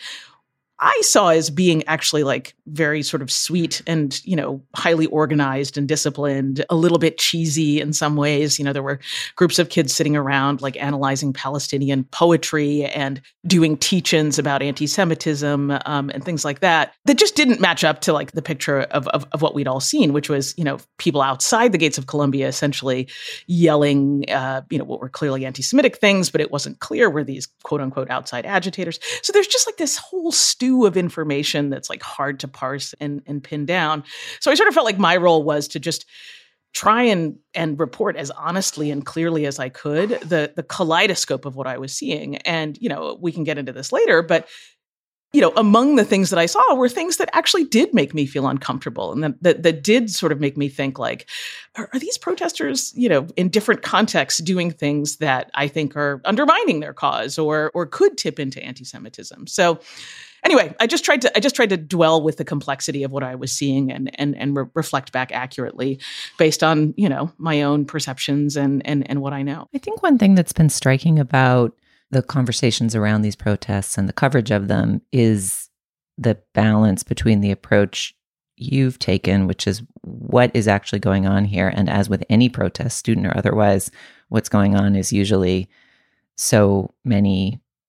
I saw as being actually like very sort of sweet and, you know, highly organized and disciplined, a little bit cheesy in some ways. You know, there were groups of kids sitting around like analyzing Palestinian poetry and doing teach-ins about anti-Semitism um, and things like that, that just didn't match up to like the picture of, of, of what we'd all seen, which was, you know, people outside the gates of Columbia essentially yelling, uh, you know, what were clearly anti-Semitic things, but it wasn't clear were these quote unquote outside agitators. So there's just like this whole stew of information that's like hard to parse and, and pin down. So I sort of felt like my role was to just try and and report as honestly and clearly as I could the the kaleidoscope of what I was seeing. And, you know, we can get into this later, but, you know, among the things that I saw were things that actually did make me feel uncomfortable and that that, that did sort of make me think like, are, are these protesters, you know, in different contexts doing things that I think are undermining their cause or or could tip into anti-Semitism? So anyway, I just tried to I just tried to dwell with the complexity of what I was seeing and and and re- reflect back accurately based on, you know, my own perceptions and and and what I know. I think one thing that's been striking about the conversations around these protests and the coverage of them is the balance between the approach you've taken, which is what is actually going on here. And as with any protest, student or otherwise, what's going on is usually so many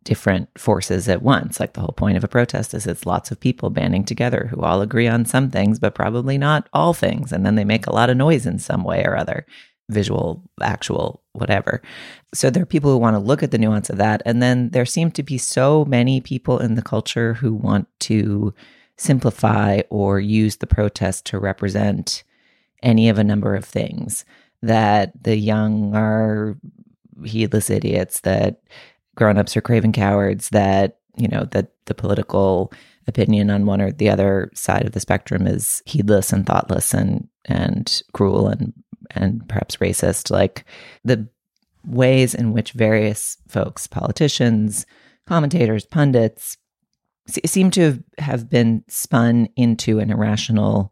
different forces at once. Like the whole point of a protest is it's lots of people banding together who all agree on some things, but probably not all things. And then they make a lot of noise in some way or other, visual, actual, whatever. So there are people who want to look at the nuance of that. And then there seem to be so many people in the culture who want to simplify or use the protest to represent any of a number of things, that the young are heedless idiots, that grown-ups are craven cowards, that, you know, that the political opinion on one or the other side of the spectrum is heedless and thoughtless and and cruel and and perhaps racist. Like the ways in which various folks, politicians, commentators, pundits, se- seem to have been spun into an irrational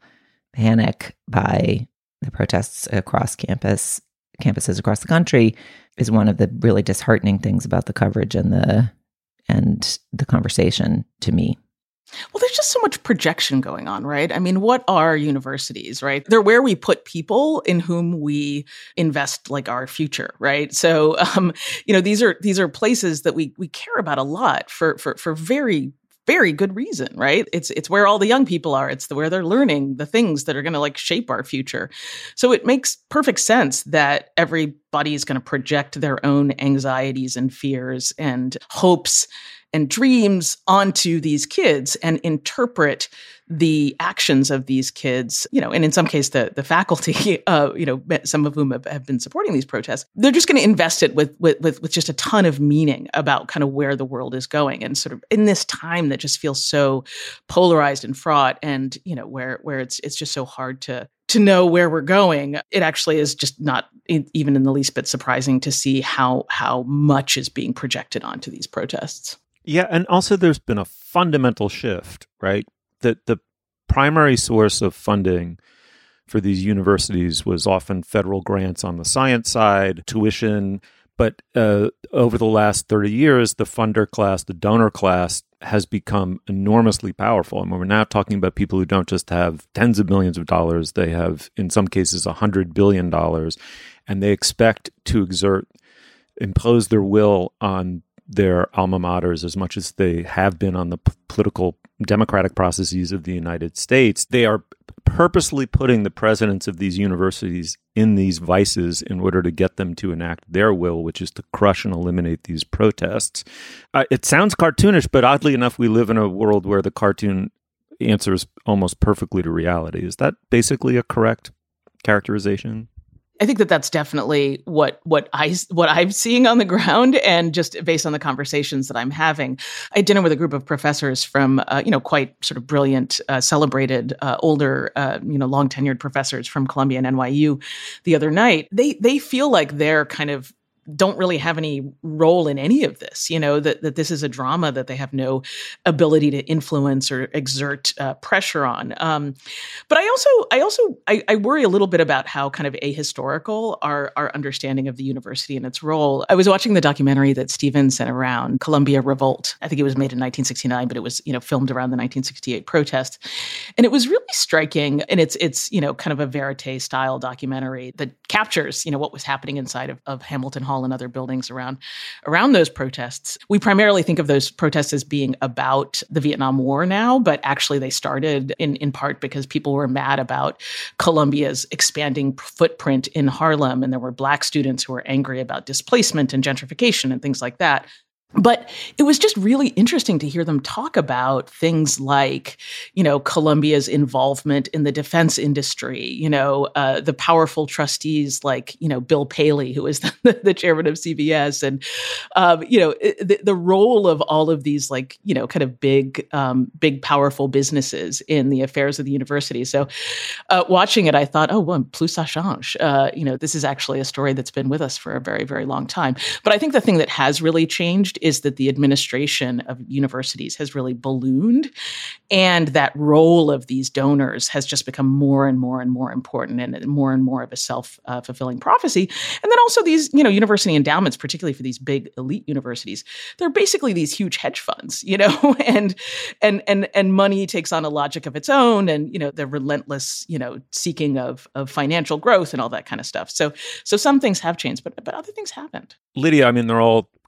panic by the protests across campus, campuses across the country, is one of the really disheartening things about the coverage and the and the conversation to me. Well, there's just so much projection going on, right? I mean, what are universities, right? They're where we put people in whom we invest like our future, right? So, um, you know, these are these are places that we we care about a lot for for for very very good reason, right? It's it's where all the young people are. It's the, where they're learning the things that are going to like shape our future. So it makes perfect sense that everybody is going to project their own anxieties and fears and hopes and dreams onto these kids and interpret the actions of these kids, you know, and in some case, the the faculty, uh, you know, some of whom have, have been supporting these protests, they're just going to invest it with, with with with just a ton of meaning about kind of where the world is going, and sort of in this time that just feels so polarized and fraught, and you know, where where it's it's just so hard to to know where we're going. It actually is just not even in the least bit surprising to see how how much is being projected onto these protests. Yeah, and also there's been a fundamental shift, right? That the primary source of funding for these universities was often federal grants on the science side, tuition, but uh, over the last thirty years, the funder class, the donor class, has become enormously powerful. I mean, we're now talking about people who don't just have tens of millions of dollars, they have, in some cases, one hundred billion dollars, and they expect to exert, impose their will on their alma maters as much as they have been on the p- political democratic processes of the United States. They are purposely putting the presidents of these universities in these vices in order to get them to enact their will, which is to crush and eliminate these protests. Uh, it sounds cartoonish, but oddly enough, we live in a world where the cartoon answers almost perfectly to reality. Is that basically a correct characterization? I think that that's definitely what what I what I'm seeing on the ground, and just based on the conversations that I'm having. I had dinner with a group of professors from uh, you know quite sort of brilliant, uh, celebrated, uh, older, uh, you know long tenured professors from Columbia and N Y U the other night. They they feel like they're kind of don't really have any role in any of this, you know, that, that this is a drama that they have no ability to influence or exert uh, pressure on. Um, but I also, I also, I, I worry a little bit about how kind of ahistorical our, our understanding of the university and its role. I was watching the documentary that Steven sent around, Columbia Revolt. I think it was made in nineteen sixty-nine, but it was, you know, filmed around the nineteen sixty-eight protests. And it was really striking. And it's, it's, you know, kind of a verite style documentary that captures, you know, what was happening inside of, of Hamilton Hall and other buildings around around those protests. We primarily think of those protests as being about the Vietnam War now, but actually they started in, in part because people were mad about Columbia's expanding footprint in Harlem, and there were Black students who were angry about displacement and gentrification and things like that. But it was just really interesting to hear them talk about things like, you know, Columbia's involvement in the defense industry, you know, uh, the powerful trustees like, you know, Bill Paley, who is the, the chairman of C B S, and, um, you know, the, the role of all of these, like, you know, kind of big, um, big, powerful businesses in the affairs of the university. So uh, watching it, I thought, oh, well, plus ça change. Uh, you know, this is actually a story that's been with us for a very, very long time. But I think the thing that has really changed is that the administration of universities has really ballooned, and that role of these donors has just become more and more and more important, and more and more of a self-fulfilling uh, prophecy. And then also these, you know, university endowments, particularly for these big elite universities, they're basically these huge hedge funds, you know, and and and and money takes on a logic of its own, and you know, the relentless, you know, seeking of of financial growth and all that kind of stuff. So so some things have changed, but but other things haven't. Lydia, I mean, they're all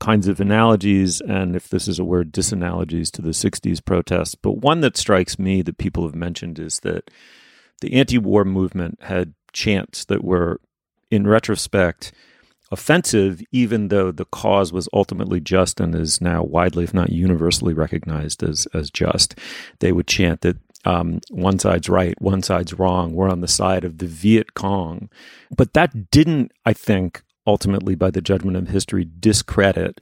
kinds of analogies, and if this is a word, disanalogies to the sixties protests. But one that strikes me that people have mentioned is that the anti-war movement had chants that were, in retrospect, offensive, even though the cause was ultimately just and is now widely, if not universally, recognized as as just. They would chant that um, one side's right, one side's wrong, we're on the side of the Viet Cong. But that didn't, I think, ultimately, by the judgment of history, discredit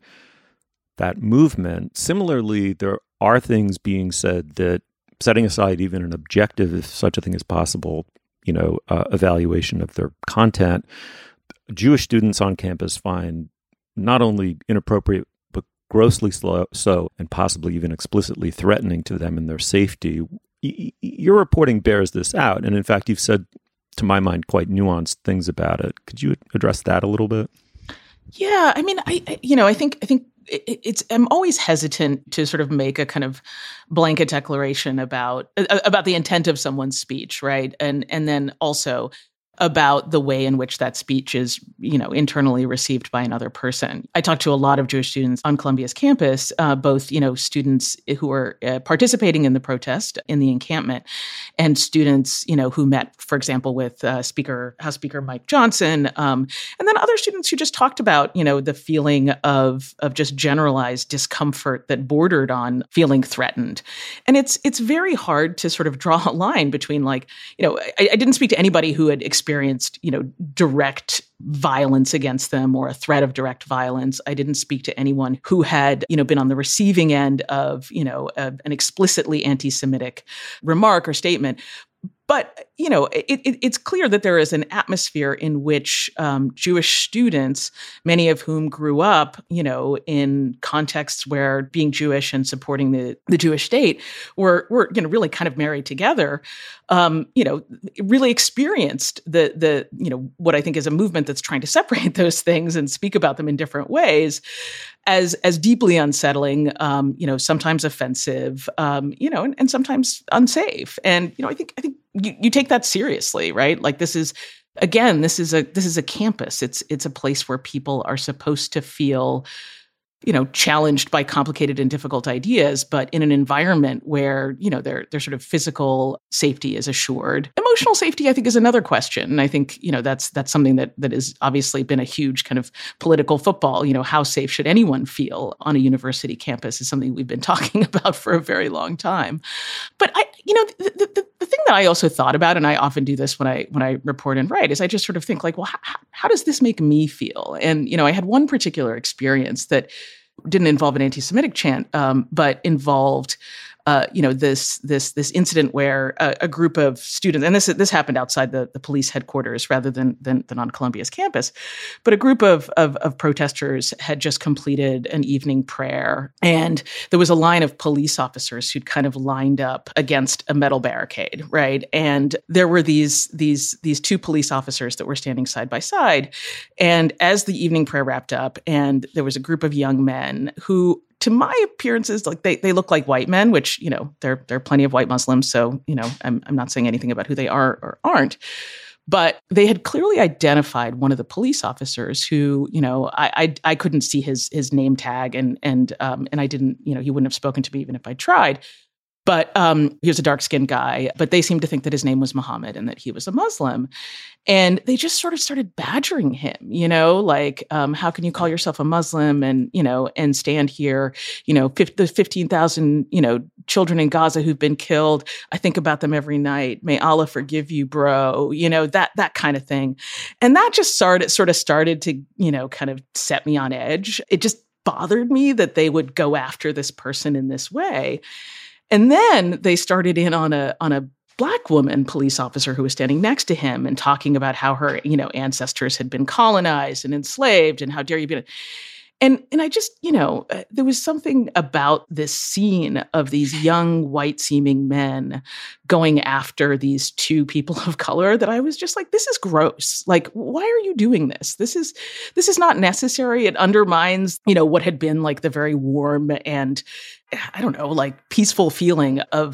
that movement. Similarly, there are things being said that, setting aside even an objective, if such a thing is possible, you know, uh, evaluation of their content, Jewish students on campus find not only inappropriate, but grossly slow, so, and possibly even explicitly threatening to them and their safety. Y- your reporting bears this out. And in fact, you've said, to my mind, quite nuanced things about it. Could you address that a little bit? Yeah, I mean, I, I you know, I think I think it, it's. I'm always hesitant to sort of make a kind of blanket declaration about about the intent of someone's speech, right? And and then also about the way in which that speech is, you know, internally received by another person. I talked to a lot of Jewish students on Columbia's campus, uh, both, you know, students who are uh, participating in the protest in the encampment, and students, you know, who met, for example, with uh, Speaker House Speaker Mike Johnson, um, and then other students who just talked about, you know, the feeling of of just generalized discomfort that bordered on feeling threatened. And it's it's very hard to sort of draw a line between, like, you know, I, I didn't speak to anybody who had experienced experienced, you know, direct violence against them or a threat of direct violence. I didn't speak to anyone who had, you know, been on the receiving end of, you know, a, an explicitly anti-Semitic remark or statement. But, you know, it, it, it's clear that there is an atmosphere in which um, Jewish students, many of whom grew up, you know, in contexts where being Jewish and supporting the, the Jewish state were, were, you know, really kind of married together, um, you know, really experienced the, the, you know, what I think is a movement that's trying to separate those things and speak about them in different ways as, as deeply unsettling, um, you know, sometimes offensive, um, you know, and, and sometimes unsafe. And, you know, I think, I think, You, you take that seriously, right? Like, this is, again, this is a this is a campus. It's it's a place where people are supposed to feel, you know, challenged by complicated and difficult ideas, but in an environment where, you know, their their sort of physical safety is assured. Emotional safety, I think, is another question. And I think, you know, that's that's something that that has obviously been a huge kind of political football. You know, how safe should anyone feel on a university campus is something we've been talking about for a very long time. But I, you know, the, the, the thing that I also thought about, and I often do this when I when I report and write, is I just sort of think, like, well, how, how does this make me feel? And, you know, I had one particular experience that didn't involve an anti-Semitic chant, um, but involved, uh, you know, this this this incident where a, a group of students, and this this happened outside the, the police headquarters rather than, than than on Columbia's campus, but a group of, of of protesters had just completed an evening prayer, and there was a line of police officers who'd kind of lined up against a metal barricade, right? And there were these these these two police officers that were standing side by side, and as the evening prayer wrapped up, and there was a group of young men who, to my appearances, like they they look like white men, which, you know, there there are plenty of white Muslims, so, you know, I'm I'm not saying anything about who they are or aren't, but they had clearly identified one of the police officers who, you know, I I, I couldn't see his his name tag, and and um and I didn't, you know, he wouldn't have spoken to me even if I tried. But um, he was a dark-skinned guy, but they seemed to think that his name was Muhammad and that he was a Muslim. And they just sort of started badgering him, you know, like, um, how can you call yourself a Muslim and, you know, and stand here, you know, the fifteen thousand, you know, children in Gaza who've been killed. I think about them every night. May Allah forgive you, bro. You know, that that kind of thing. And that just started, sort of started to, you know, kind of set me on edge. It just bothered me that they would go after this person in this way. And then they started in on a on a Black woman police officer who was standing next to him and talking about how her, you know, ancestors had been colonized and enslaved, and how dare you be. And and I just, you know, uh, there was something about this scene of these young white-seeming men going after these two people of color that I was just like, this is gross. Like, why are you doing this? This is this is not necessary. It undermines, you know, what had been like the very warm and, I don't know, like peaceful feeling of, you know,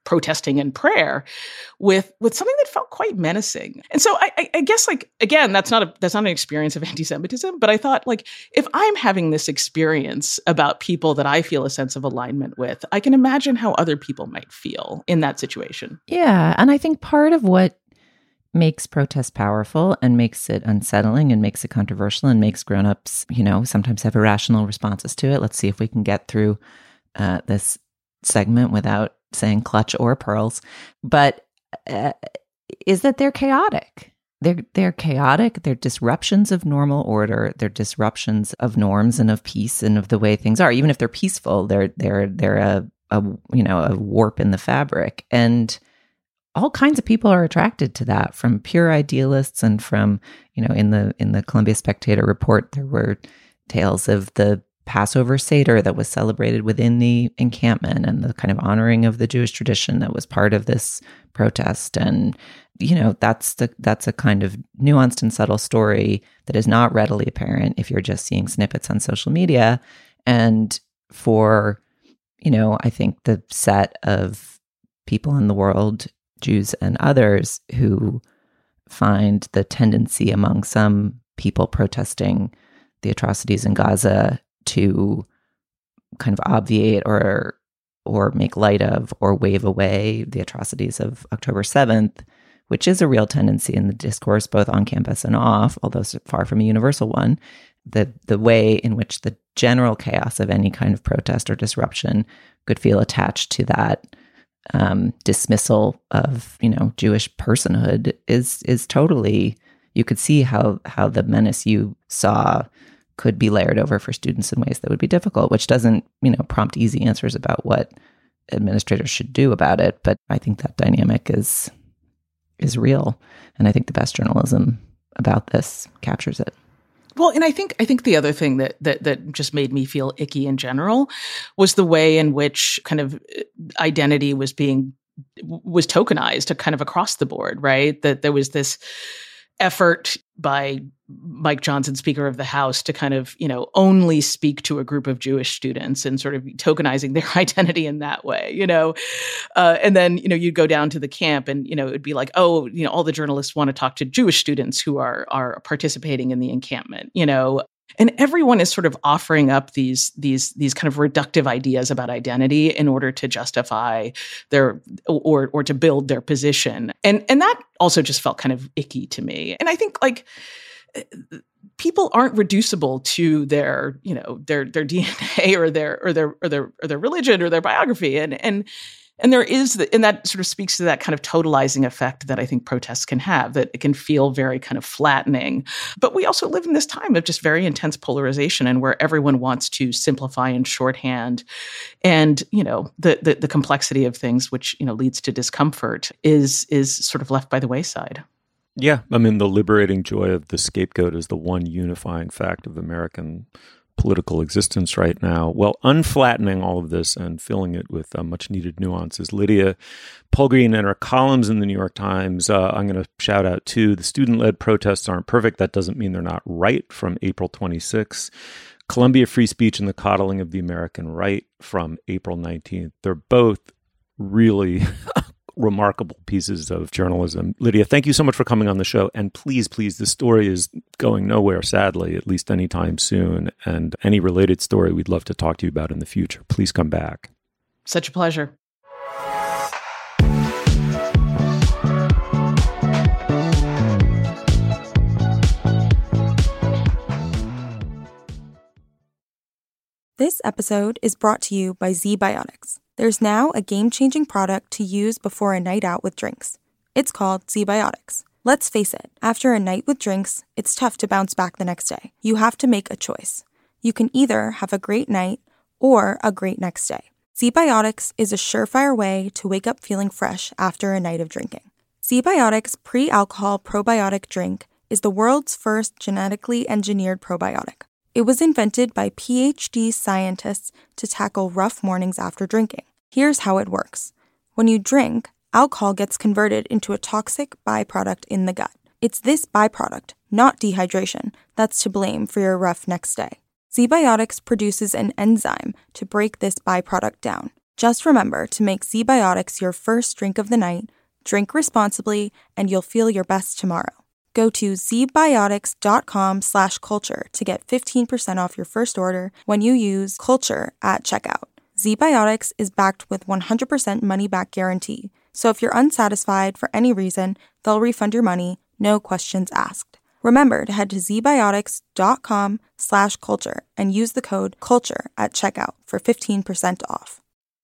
protesting and prayer with with something that felt quite menacing. And so I, I, I guess, like, again, that's not a that's not an experience of anti-Semitism, but I thought, like, if I'm having this experience about people that I feel a sense of alignment with, I can imagine how other people might feel in that situation. Yeah. And I think part of what makes protest powerful and makes it unsettling and makes it controversial and makes grownups, you know, sometimes have irrational responses to it. Let's see if we can get through uh, this segment without saying clutch or pearls, but uh, is that they're chaotic. They're they're chaotic. They're disruptions of normal order. They're disruptions of norms and of peace and of the way things are. Even if they're peaceful, they're they're they're a, a you know a warp in the fabric. And all kinds of people are attracted to that, from pure idealists and from, you know, in the in the Columbia Spectator report, there were tales of the Passover Seder that was celebrated within the encampment and the kind of honoring of the Jewish tradition that was part of this protest. And, you know, that's the that's a kind of nuanced and subtle story that is not readily apparent if you're just seeing snippets on social media. And for, you know, I think the set of people in the world, Jews and others, who find the tendency among some people protesting the atrocities in Gaza to kind of obviate or or make light of or wave away the atrocities of October seventh, which is a real tendency in the discourse, both on campus and off, although far from a universal one. The the way in which the general chaos of any kind of protest or disruption could feel attached to that um, dismissal of, you know, Jewish personhood is is totally, you could see how how the menace you saw could be layered over for students in ways that would be difficult, which doesn't, you know, prompt easy answers about what administrators should do about it. But I think that dynamic is is real. And I think the best journalism about this captures it. Well, and I think I think the other thing that that that just made me feel icky in general was the way in which kind of identity was being was tokenized to kind of across the board, right? That there was this effort by Mike Johnson, Speaker of the House, to kind of, you know, only speak to a group of Jewish students and sort of tokenizing their identity in that way, you know. Uh, and then, you know, you'd go down to the camp and, you know, it'd be like, oh, you know, all the journalists want to talk to Jewish students who are are participating in the encampment, you know. And everyone is sort of offering up these these these kind of reductive ideas about identity in order to justify their or or to build their position. And and that also just felt kind of icky to me. And I think, like, people aren't reducible to their, you know, their their D N A or their or their or their or their religion or their biography. And and And there is, the, and that sort of speaks to that kind of totalizing effect that I think protests can have, that it can feel very kind of flattening. But we also live in this time of just very intense polarization, and where everyone wants to simplify and shorthand. And, you know, the, the, the complexity of things, which, you know, leads to discomfort, is is sort of left by the wayside. Yeah. I mean, the liberating joy of the scapegoat is the one unifying fact of American political existence right now. Well, unflattening all of this and filling it with uh, much needed nuances, Lydia Polgreen and her columns in the New York Times. Uh, I'm going to shout out too. The student-led protests aren't perfect. That doesn't mean they're not right, from April twenty-sixth. Columbia Free Speech and the Coddling of the American Right from April nineteenth. They're both really remarkable pieces of journalism. Lydia, thank you so much for coming on the show. And please, please, the story is going nowhere, sadly, at least anytime soon. And any related story we'd love to talk to you about in the future. Please come back. Such a pleasure. This episode is brought to you by ZBiotics. There's now a game-changing product to use before a night out with drinks. It's called ZBiotics. Let's face it, after a night with drinks, it's tough to bounce back the next day. You have to make a choice. You can either have a great night or a great next day. ZBiotics is a surefire way to wake up feeling fresh after a night of drinking. ZBiotics pre-alcohol probiotic drink is the world's first genetically engineered probiotic. It was invented by P H D scientists to tackle rough mornings after drinking. Here's how it works. When you drink, alcohol gets converted into a toxic byproduct in the gut. It's this byproduct, not dehydration, that's to blame for your rough next day. ZBiotics produces an enzyme to break this byproduct down. Just remember to make Z-Biotics your first drink of the night, drink responsibly, and you'll feel your best tomorrow. Go to zbiotics.com slash culture to get fifteen percent off your first order when you use culture at checkout. Z-Biotics is backed with one hundred percent money-back guarantee. So if you're unsatisfied for any reason, they'll refund your money, no questions asked. Remember to head to zbiotics.com slash culture and use the code culture at checkout for fifteen percent off.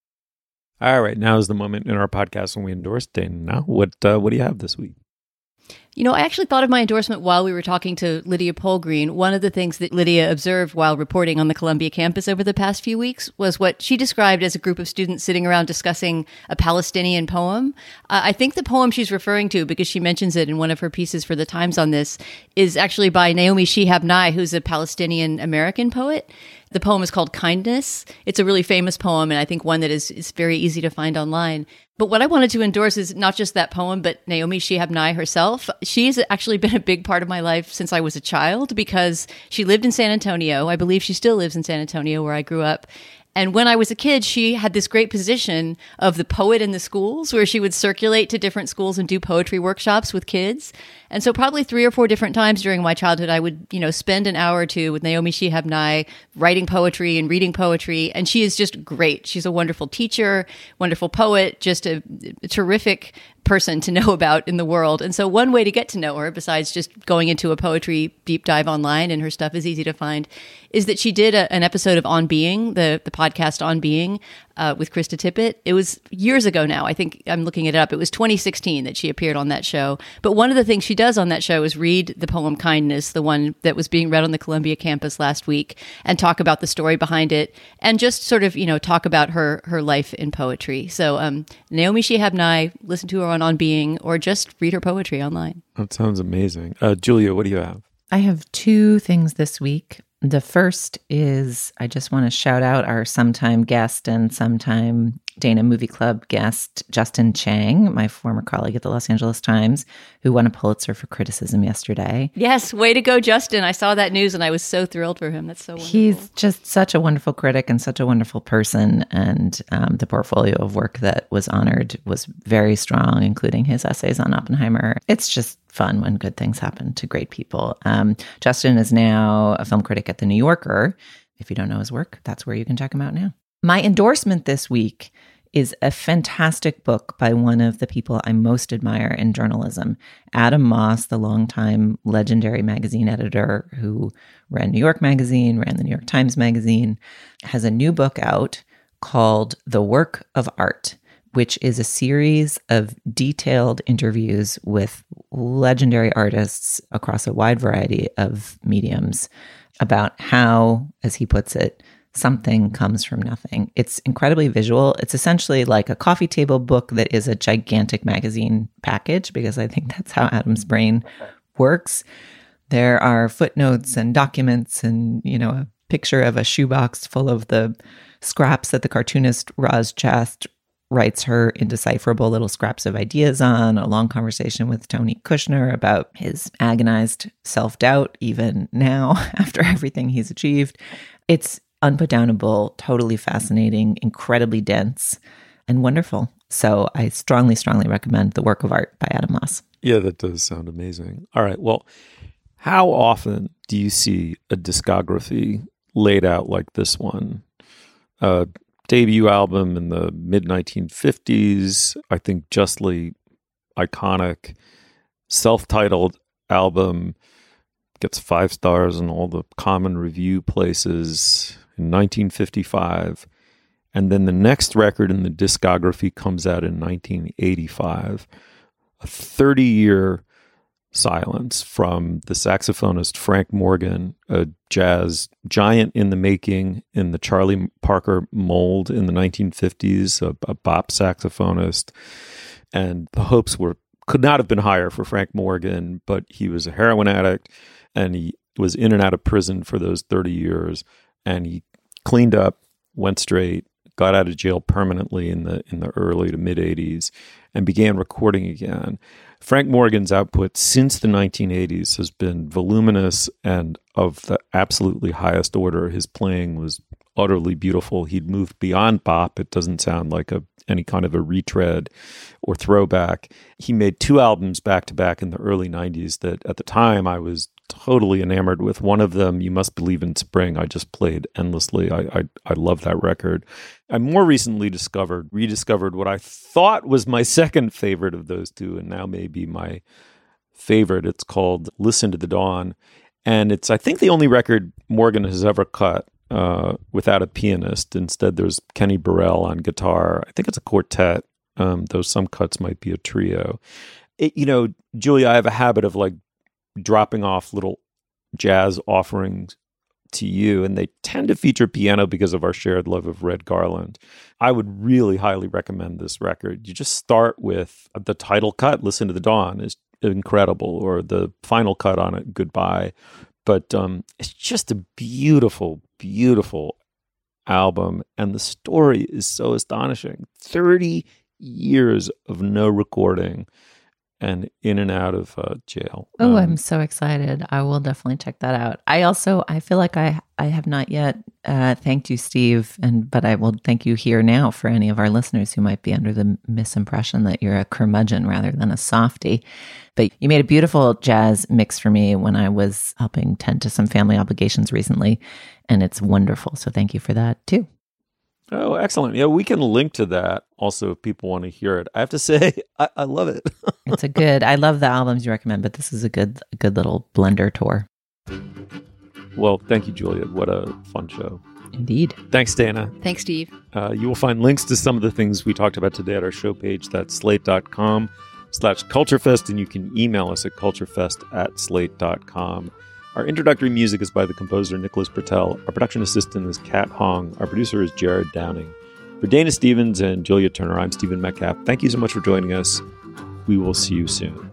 All right, now is the moment in our podcast when we endorse Dana. Now, what uh, what do you have this week? You know, I actually thought of my endorsement while we were talking to Lydia Polgreen. One of the things that Lydia observed while reporting on the Columbia campus over the past few weeks was what she described as a group of students sitting around discussing a Palestinian poem. Uh, I think the poem she's referring to, because she mentions it in one of her pieces for the Times on this, is actually by Naomi Shihab Nye, who's a Palestinian American poet. The poem is called Kindness. It's a really famous poem, and I think one that is, is very easy to find online. But what I wanted to endorse is not just that poem, but Naomi Shihab Nye herself. She's actually been a big part of my life since I was a child because she lived in San Antonio. I believe she still lives in San Antonio, where I grew up. And when I was a kid, she had this great position of the poet in the schools, where she would circulate to different schools and do poetry workshops with kids. And so probably three or four different times during my childhood, I would, you know, spend an hour or two with Naomi Shihab Nye writing poetry and reading poetry. And she is just great. She's a wonderful teacher, wonderful poet, just a, a terrific person to know about in the world. And so one way to get to know her, besides just going into a poetry deep dive online, and her stuff is easy to find, is that she did a, an episode of On Being, the, the podcast On Being, uh, with Krista Tippett. It was years ago now. I think I'm looking it up. It was twenty sixteen that she appeared on that show. But one of the things she does on that show is read the poem Kindness, the one that was being read on the Columbia campus last week, and talk about the story behind it, and just sort of, you know, talk about her her life in poetry. So um, Naomi Shihab Nye, listen to her on On Being, or just read her poetry online. That sounds amazing. Uh, Julia, what do you have? I have two things this week. The first is I just want to shout out our sometime guest and sometime Dana Movie Club guest, Justin Chang, my former colleague at the Los Angeles Times, who won a Pulitzer for criticism yesterday. Yes, way to go, Justin. I saw that news and I was so thrilled for him. That's so wonderful. He's just such a wonderful critic and such a wonderful person. And um, the portfolio of work that was honored was very strong, including his essays on Oppenheimer. It's just fun when good things happen to great people. Um, Justin is now a film critic at The New Yorker. If you don't know his work, that's where you can check him out now. My endorsement this week is a fantastic book by one of the people I most admire in journalism, Adam Moss, the longtime legendary magazine editor who ran New York Magazine, ran the New York Times Magazine, has a new book out called The Work of Art, which is a series of detailed interviews with legendary artists across a wide variety of mediums about how, as he puts it, something comes from nothing. It's incredibly visual. It's essentially like a coffee table book that is a gigantic magazine package, because I think that's how Adam's brain works. There are footnotes and documents and, you know, a picture of a shoebox full of the scraps that the cartoonist Roz Chast writes her indecipherable little scraps of ideas on, a long conversation with Tony Kushner about his agonized self-doubt, even now, after everything he's achieved. It's unputdownable, totally fascinating, incredibly dense, and wonderful. So I strongly, strongly recommend The Work of Art by Adam Moss. Yeah, that does sound amazing. All right, well, how often do you see a discography laid out like this one? Uh, debut album in the mid nineteen fifties, I think justly iconic, self-titled album, gets five stars in all the common review places in nineteen fifty-five. And then the next record in the discography comes out in nineteen eighty-five. A thirty-year silence from the saxophonist Frank Morgan, a jazz giant in the making in the Charlie Parker mold in the nineteen fifties, a, a bop saxophonist. And the hopes were could not have been higher for Frank Morgan, but he was a heroin addict and he was in and out of prison for those thirty years. And he cleaned up, went straight, got out of jail permanently in the in the early to mid eighties, and began recording again. Frank Morgan's output since the nineteen eighties has been voluminous and of the absolutely highest order. His playing was utterly beautiful. He'd moved beyond bop. It doesn't sound like a any kind of a retread or throwback. He made two albums back to back in the early nineties that at the time I was totally enamored with. One of them, You Must Believe in Spring, I just played endlessly. I, I I love that record. I more recently discovered, rediscovered what I thought was my second favorite of those two, and now may be my favorite. It's called Listen to the Dawn. And it's, I think, the only record Morgan has ever cut uh, without a pianist. Instead, there's Kenny Burrell on guitar. I think it's a quartet, um, though some cuts might be a trio. It, you know, Julia, I have a habit of like dropping off little jazz offerings to you, and they tend to feature piano because of our shared love of Red Garland. I would really highly recommend this record. You just start with the title cut, Listen to the Dawn, is incredible, or the final cut on it, Goodbye. But um, it's just a beautiful, beautiful album, and the story is so astonishing. thirty years of no recording and in and out of uh, jail. Oh, um, I'm so excited. I will definitely check that out. I also, I feel like I I have not yet uh, thanked you, Steve, and but I will thank you here now for any of our listeners who might be under the misimpression that you're a curmudgeon rather than a softie. But you made a beautiful jazz mix for me when I was helping tend to some family obligations recently, and it's wonderful. So thank you for that too. Oh, excellent. Yeah, we can link to that also if people want to hear it. I have to say, I, I love it. It's a good, I love the albums you recommend, but this is a good, a good little blender tour. Well, thank you, Julia. What a fun show. Indeed. Thanks, Dana. Thanks, Steve. Uh, you will find links to some of the things we talked about today at our show page. That's slate.com slash culturefest, and you can email us at culturefest at slate.com. Our introductory music is by the composer Nicholas Bertel. Our production assistant is Kat Hong. Our producer is Jared Downing. For Dana Stevens and Julia Turner, I'm Stephen Metcalf. Thank you so much for joining us. We will see you soon.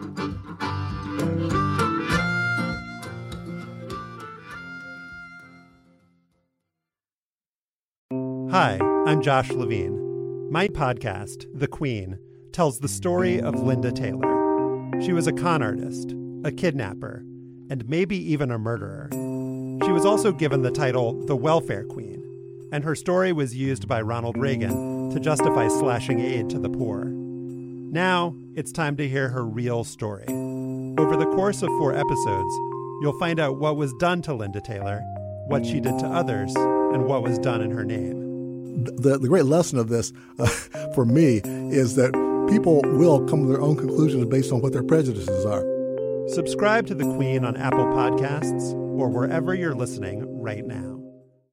Hi, I'm Josh Levine. My podcast, The Queen, tells the story of Linda Taylor. She was a con artist, a kidnapper, and maybe even a murderer. She was also given the title the Welfare Queen, and her story was used by Ronald Reagan to justify slashing aid to the poor. Now, it's time to hear her real story. Over the course of four episodes, you'll find out what was done to Linda Taylor, what she did to others, and what was done in her name. The, the great lesson of this, uh, for me, is that people will come to their own conclusions based on what their prejudices are. Subscribe to The Queen on Apple Podcasts or wherever you're listening right now.